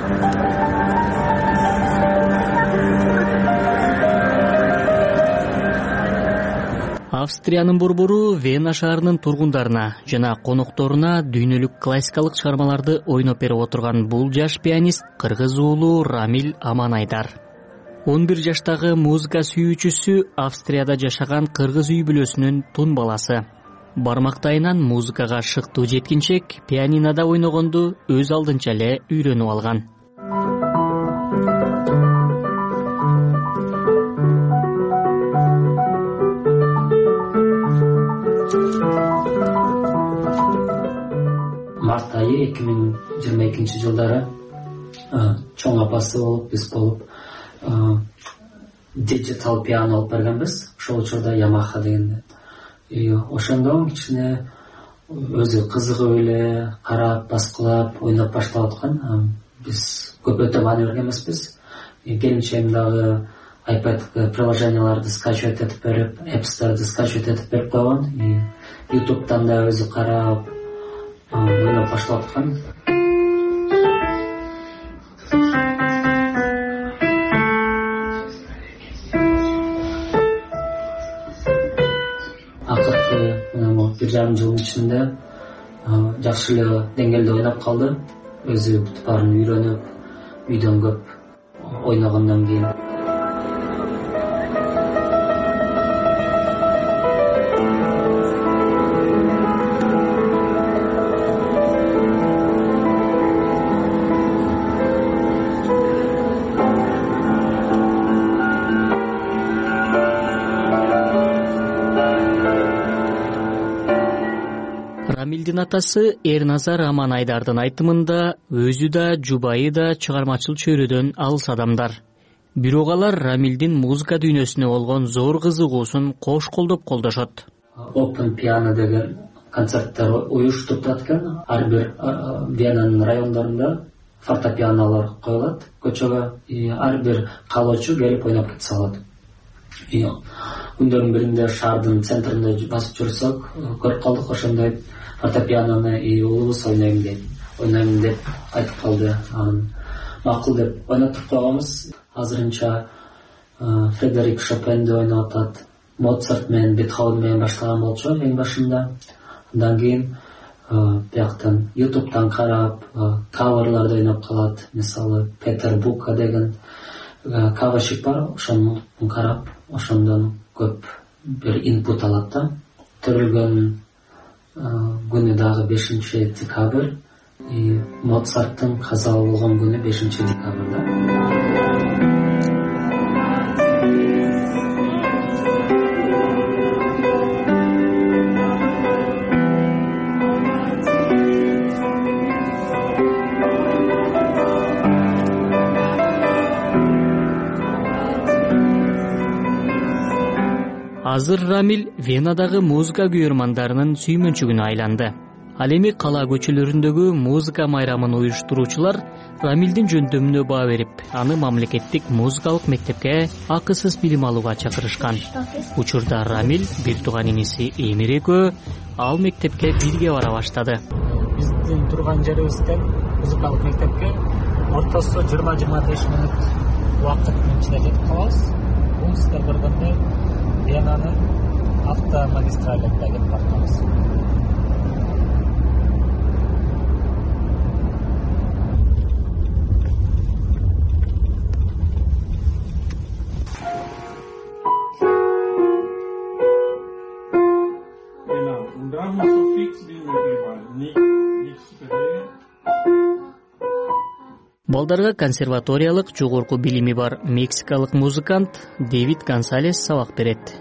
Австриянын борбору Вена шаарынын тургундарына жана конокторуна дүйнөлүк классикалык чыгармаларды ойноп берип отурган бул жаш пианист кыргыз уулу Рамиль Аманайдар. 11 жаштагы музыка сүйүүчүсү Австрияда жашаган кыргыз үй бүлөсүнүн тун баласы. Бармактайынан музыкага шыктуу жеткинчек пианинода ойногонду өз алдынча эле үйрөнүп алган. Март айы 2022 жылдары чоң апасы болуп, биз болуп диджитал пиано алып бергенбиз. Ошол учурда Yamaha деген. Ошондон кичине өзү кызыгып эле карап, баскылап, ойноп баштап аткан. Биз көп өтө маани берген эмеспиз. Келинчегим дагы iPad приложенияларды скачивать этип берип, App Store'ды скачивать этип берип койгон. YouTube'дан да өзү карап, ойноп баштап аткан. Акыркы 1,5 жылдын ичинде жакшы эле деңгээлде ойноп калды. Өзү бүт баарын үйрөнүп, үйдөн көп ойногондон кийин. Рамилдин атасы Эрназар Аманайдардын айтымында өзү да, жубайы да чыгармачыл чөйрөдөн алыс адамдар. Бирок алар Рамилдин музыка дүйнөсүнө болгон зор кызыгуусун кош колдоп колдошот. Open Piano деген концерттер уюштуруп турат экен. Ар бир Венанын райондорунда фортепианолор коюлат көчөгө. Ар бир каалоочу келип ойноп кете алат. Күндөрдүн биринде шаардын центринде басып жүрсөк, көрүп калдык ошондой фортепианону уулубуз ойнойм деп айтып калды. Макул деп ойнотуп койгонбуз. Азырынча Фредерик Шопенди ойноп атат. Моцарт менен Бетховен менен баштаган болчу эң башында. Андан кийин бияктан YouTube'дан карап, каверларды ойноп калат. Мисалы Петер Бука деген кавашик бар, ошону карап, ошондон көп бир инпут алат да. Төрөлгөн күнү дагы 5 декабрь. Моцарттын каза болгон күнү 5 декабрда. Азыр Рамиль Венадагы музыка күйөрмандарынын сүймөнчүгүнө айланды. Ал эми кала көчөлөрүндөгү музыка майрамын уюштуруучулар Рамилдин жөндөмүнө баа берип, аны мамлекеттик музыкалык мектепке акысыз билим алууга чакырышкан. Учурда Рамиль бир тууган иниси Эмир экөө ал мектепке бирге бара баштады. Биздин турган жерибизден музыкалык мектепке ортосу 20-25 мүнөт убакыттын ичинде жетип калабыз. Бул сиздер көргөндөй Венанын автомагистралында кетип барабыз. Балдарга консерваториялык жогорку билими бар мексикалык музыкант Дэвид Гонсалес сабак берет.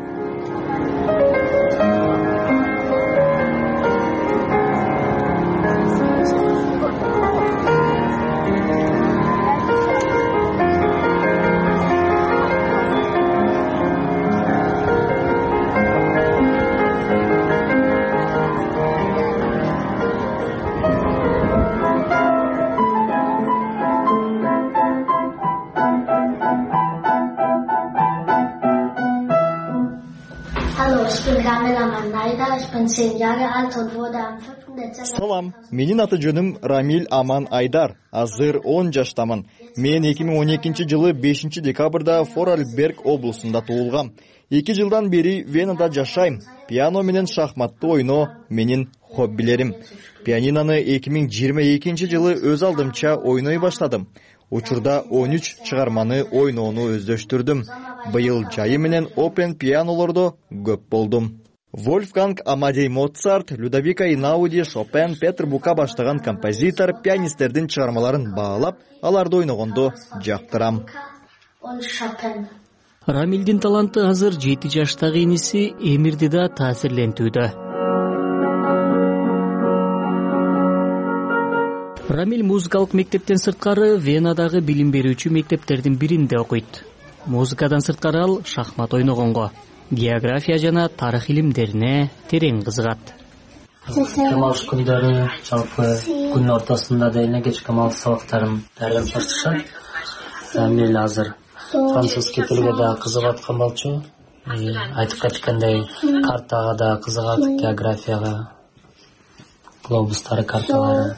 Салам, менин аты жөнүм Рамиль Аман Айдар. Азыр 10 жаштамын. Мен 2012 жылы 5 декабрда Форальберг облусунда туулгам. 2 жылдан бери Венада жашайм. Пиано менен шахматты ойноо менин хоббилерим. Пианинону 2022 жылы өз алдымча ойной баштадым. Учурда 13 чыгарманы ойноону өздөштүрдүм. Быйыл жайы менен опен пианолордо көп болдум. Вольфганг Амадей Моцарт, Людовико Эйнауди, Шопен, Петр Бука баштаган композитор пианисттердин чыгармаларын баалап, аларды ойногондо жактырам. Рамилдин таланты азыр 7 жаштагы иниси Эмирди да таасирлентүүдө. Рамиль музыкалык мектептен сырткары Венадагы билим берүүчү мектептердин биринде окуйт. Музыкадан сырткары ал шахмат ойногонго, география жана тарых илимдерине терең кызыгат. Демалыш күндөрү жалпы күн ортосунда да эле кечки демалыш сабактарын даярдап башташат. Рамиль азыр французский тилге да кызыгып аткан болчу. Айтып кеткендей, картага да кызыгат, географияга, глобустары, карталары.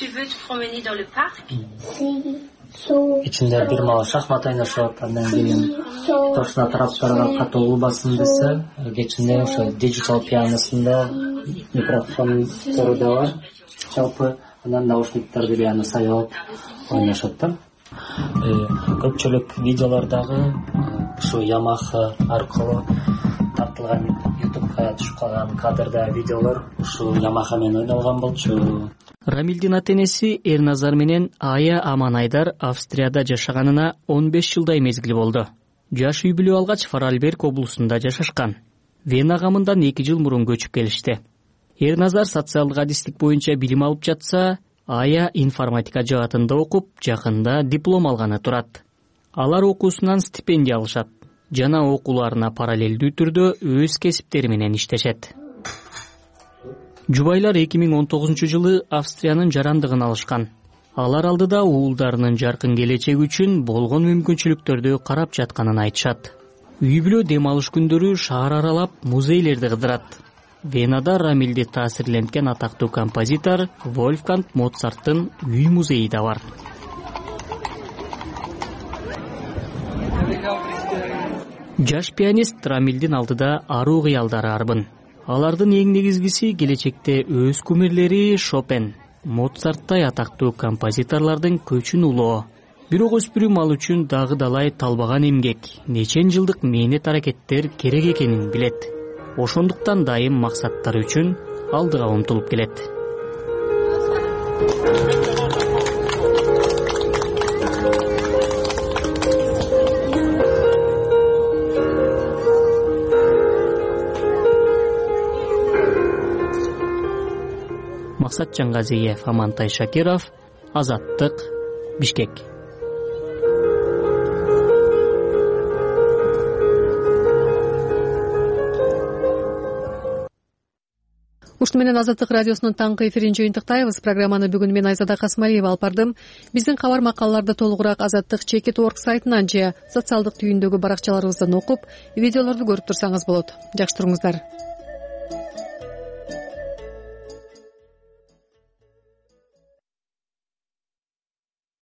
İçinde bir mal şahmat oynaşıp, andan keyin toşuna taraftarga katılуу басым десе, geçinde ошо digital pianosunda mikrofonları da var. Жалпы анан наушниктарды piano саялап ойнашат. Көпчүлүк видеолордогу ушу Yamaha аркылуу тартылган YouTube'га түшүп калган кадрда видеолор ушу Yamaha менен ойнолгон болчу. Рамилдин ата-энеси Эрназар менен Ая Аман Айдар Австрияда жашаганына 15 жылдай мезгил болду. Жаш үй бүлө алгач Форальберг облусунда жашашкан. Венага мындан 2 жыл мурун көчүп келишти. Эрназар социалдык адистик боюнча билим алып жатса, Ая информатика жаатында окуп, жакында диплом алганы турат. Алар окуусунан стипендия алышат жана окууларына параллелдүү түрдө өз кесиптери менен иштешет. Жубайлар 2019 жылы Австриянын жарандыгын алышкан. Алар алдыда уулдарынын жаркын келечеги үчүн болгон мүмкүнчүлүктөрдү карап жатканын айтышат. Үй бүлө дем алыш күндөрү шаар аралап музейлерди кыдырат. Венада Рамилди таасирленткен атактуу композитор Вольфганг Моцарттын үй музейи да бар. Жаш пианист Рамилдин алдыда аруу кыялдары арбын. Алардын эң негизгиси келечекте өз кумирлери Шопен, Моцарттай атактуу композиторлордун көчүн улоо. Бирок өспүрүм ал үчүн дагы далай талбаган эмгек, нечен жылдык мээнет аракеттер керек экенин билет. Ошондуктан дайым максаттары үчүн алдыга умтулуп келет. Максат Жаңгазиев, Амантай Шакиров, Азаттык, Бишкек. Ушуну менен Азаттык радиосунун таңкы эфирин жыйынтыктайбыз. Программаны бүгүн мен Айзада Касмалиева алып бардым. Биздин кабар макалаларды толугураак Азаттык.org сайтынан же социалдык түйүндөгү баракчаларыбыздан окуп, видеолорду көрүп турсаңыз болот. Жакшы туруңуздар.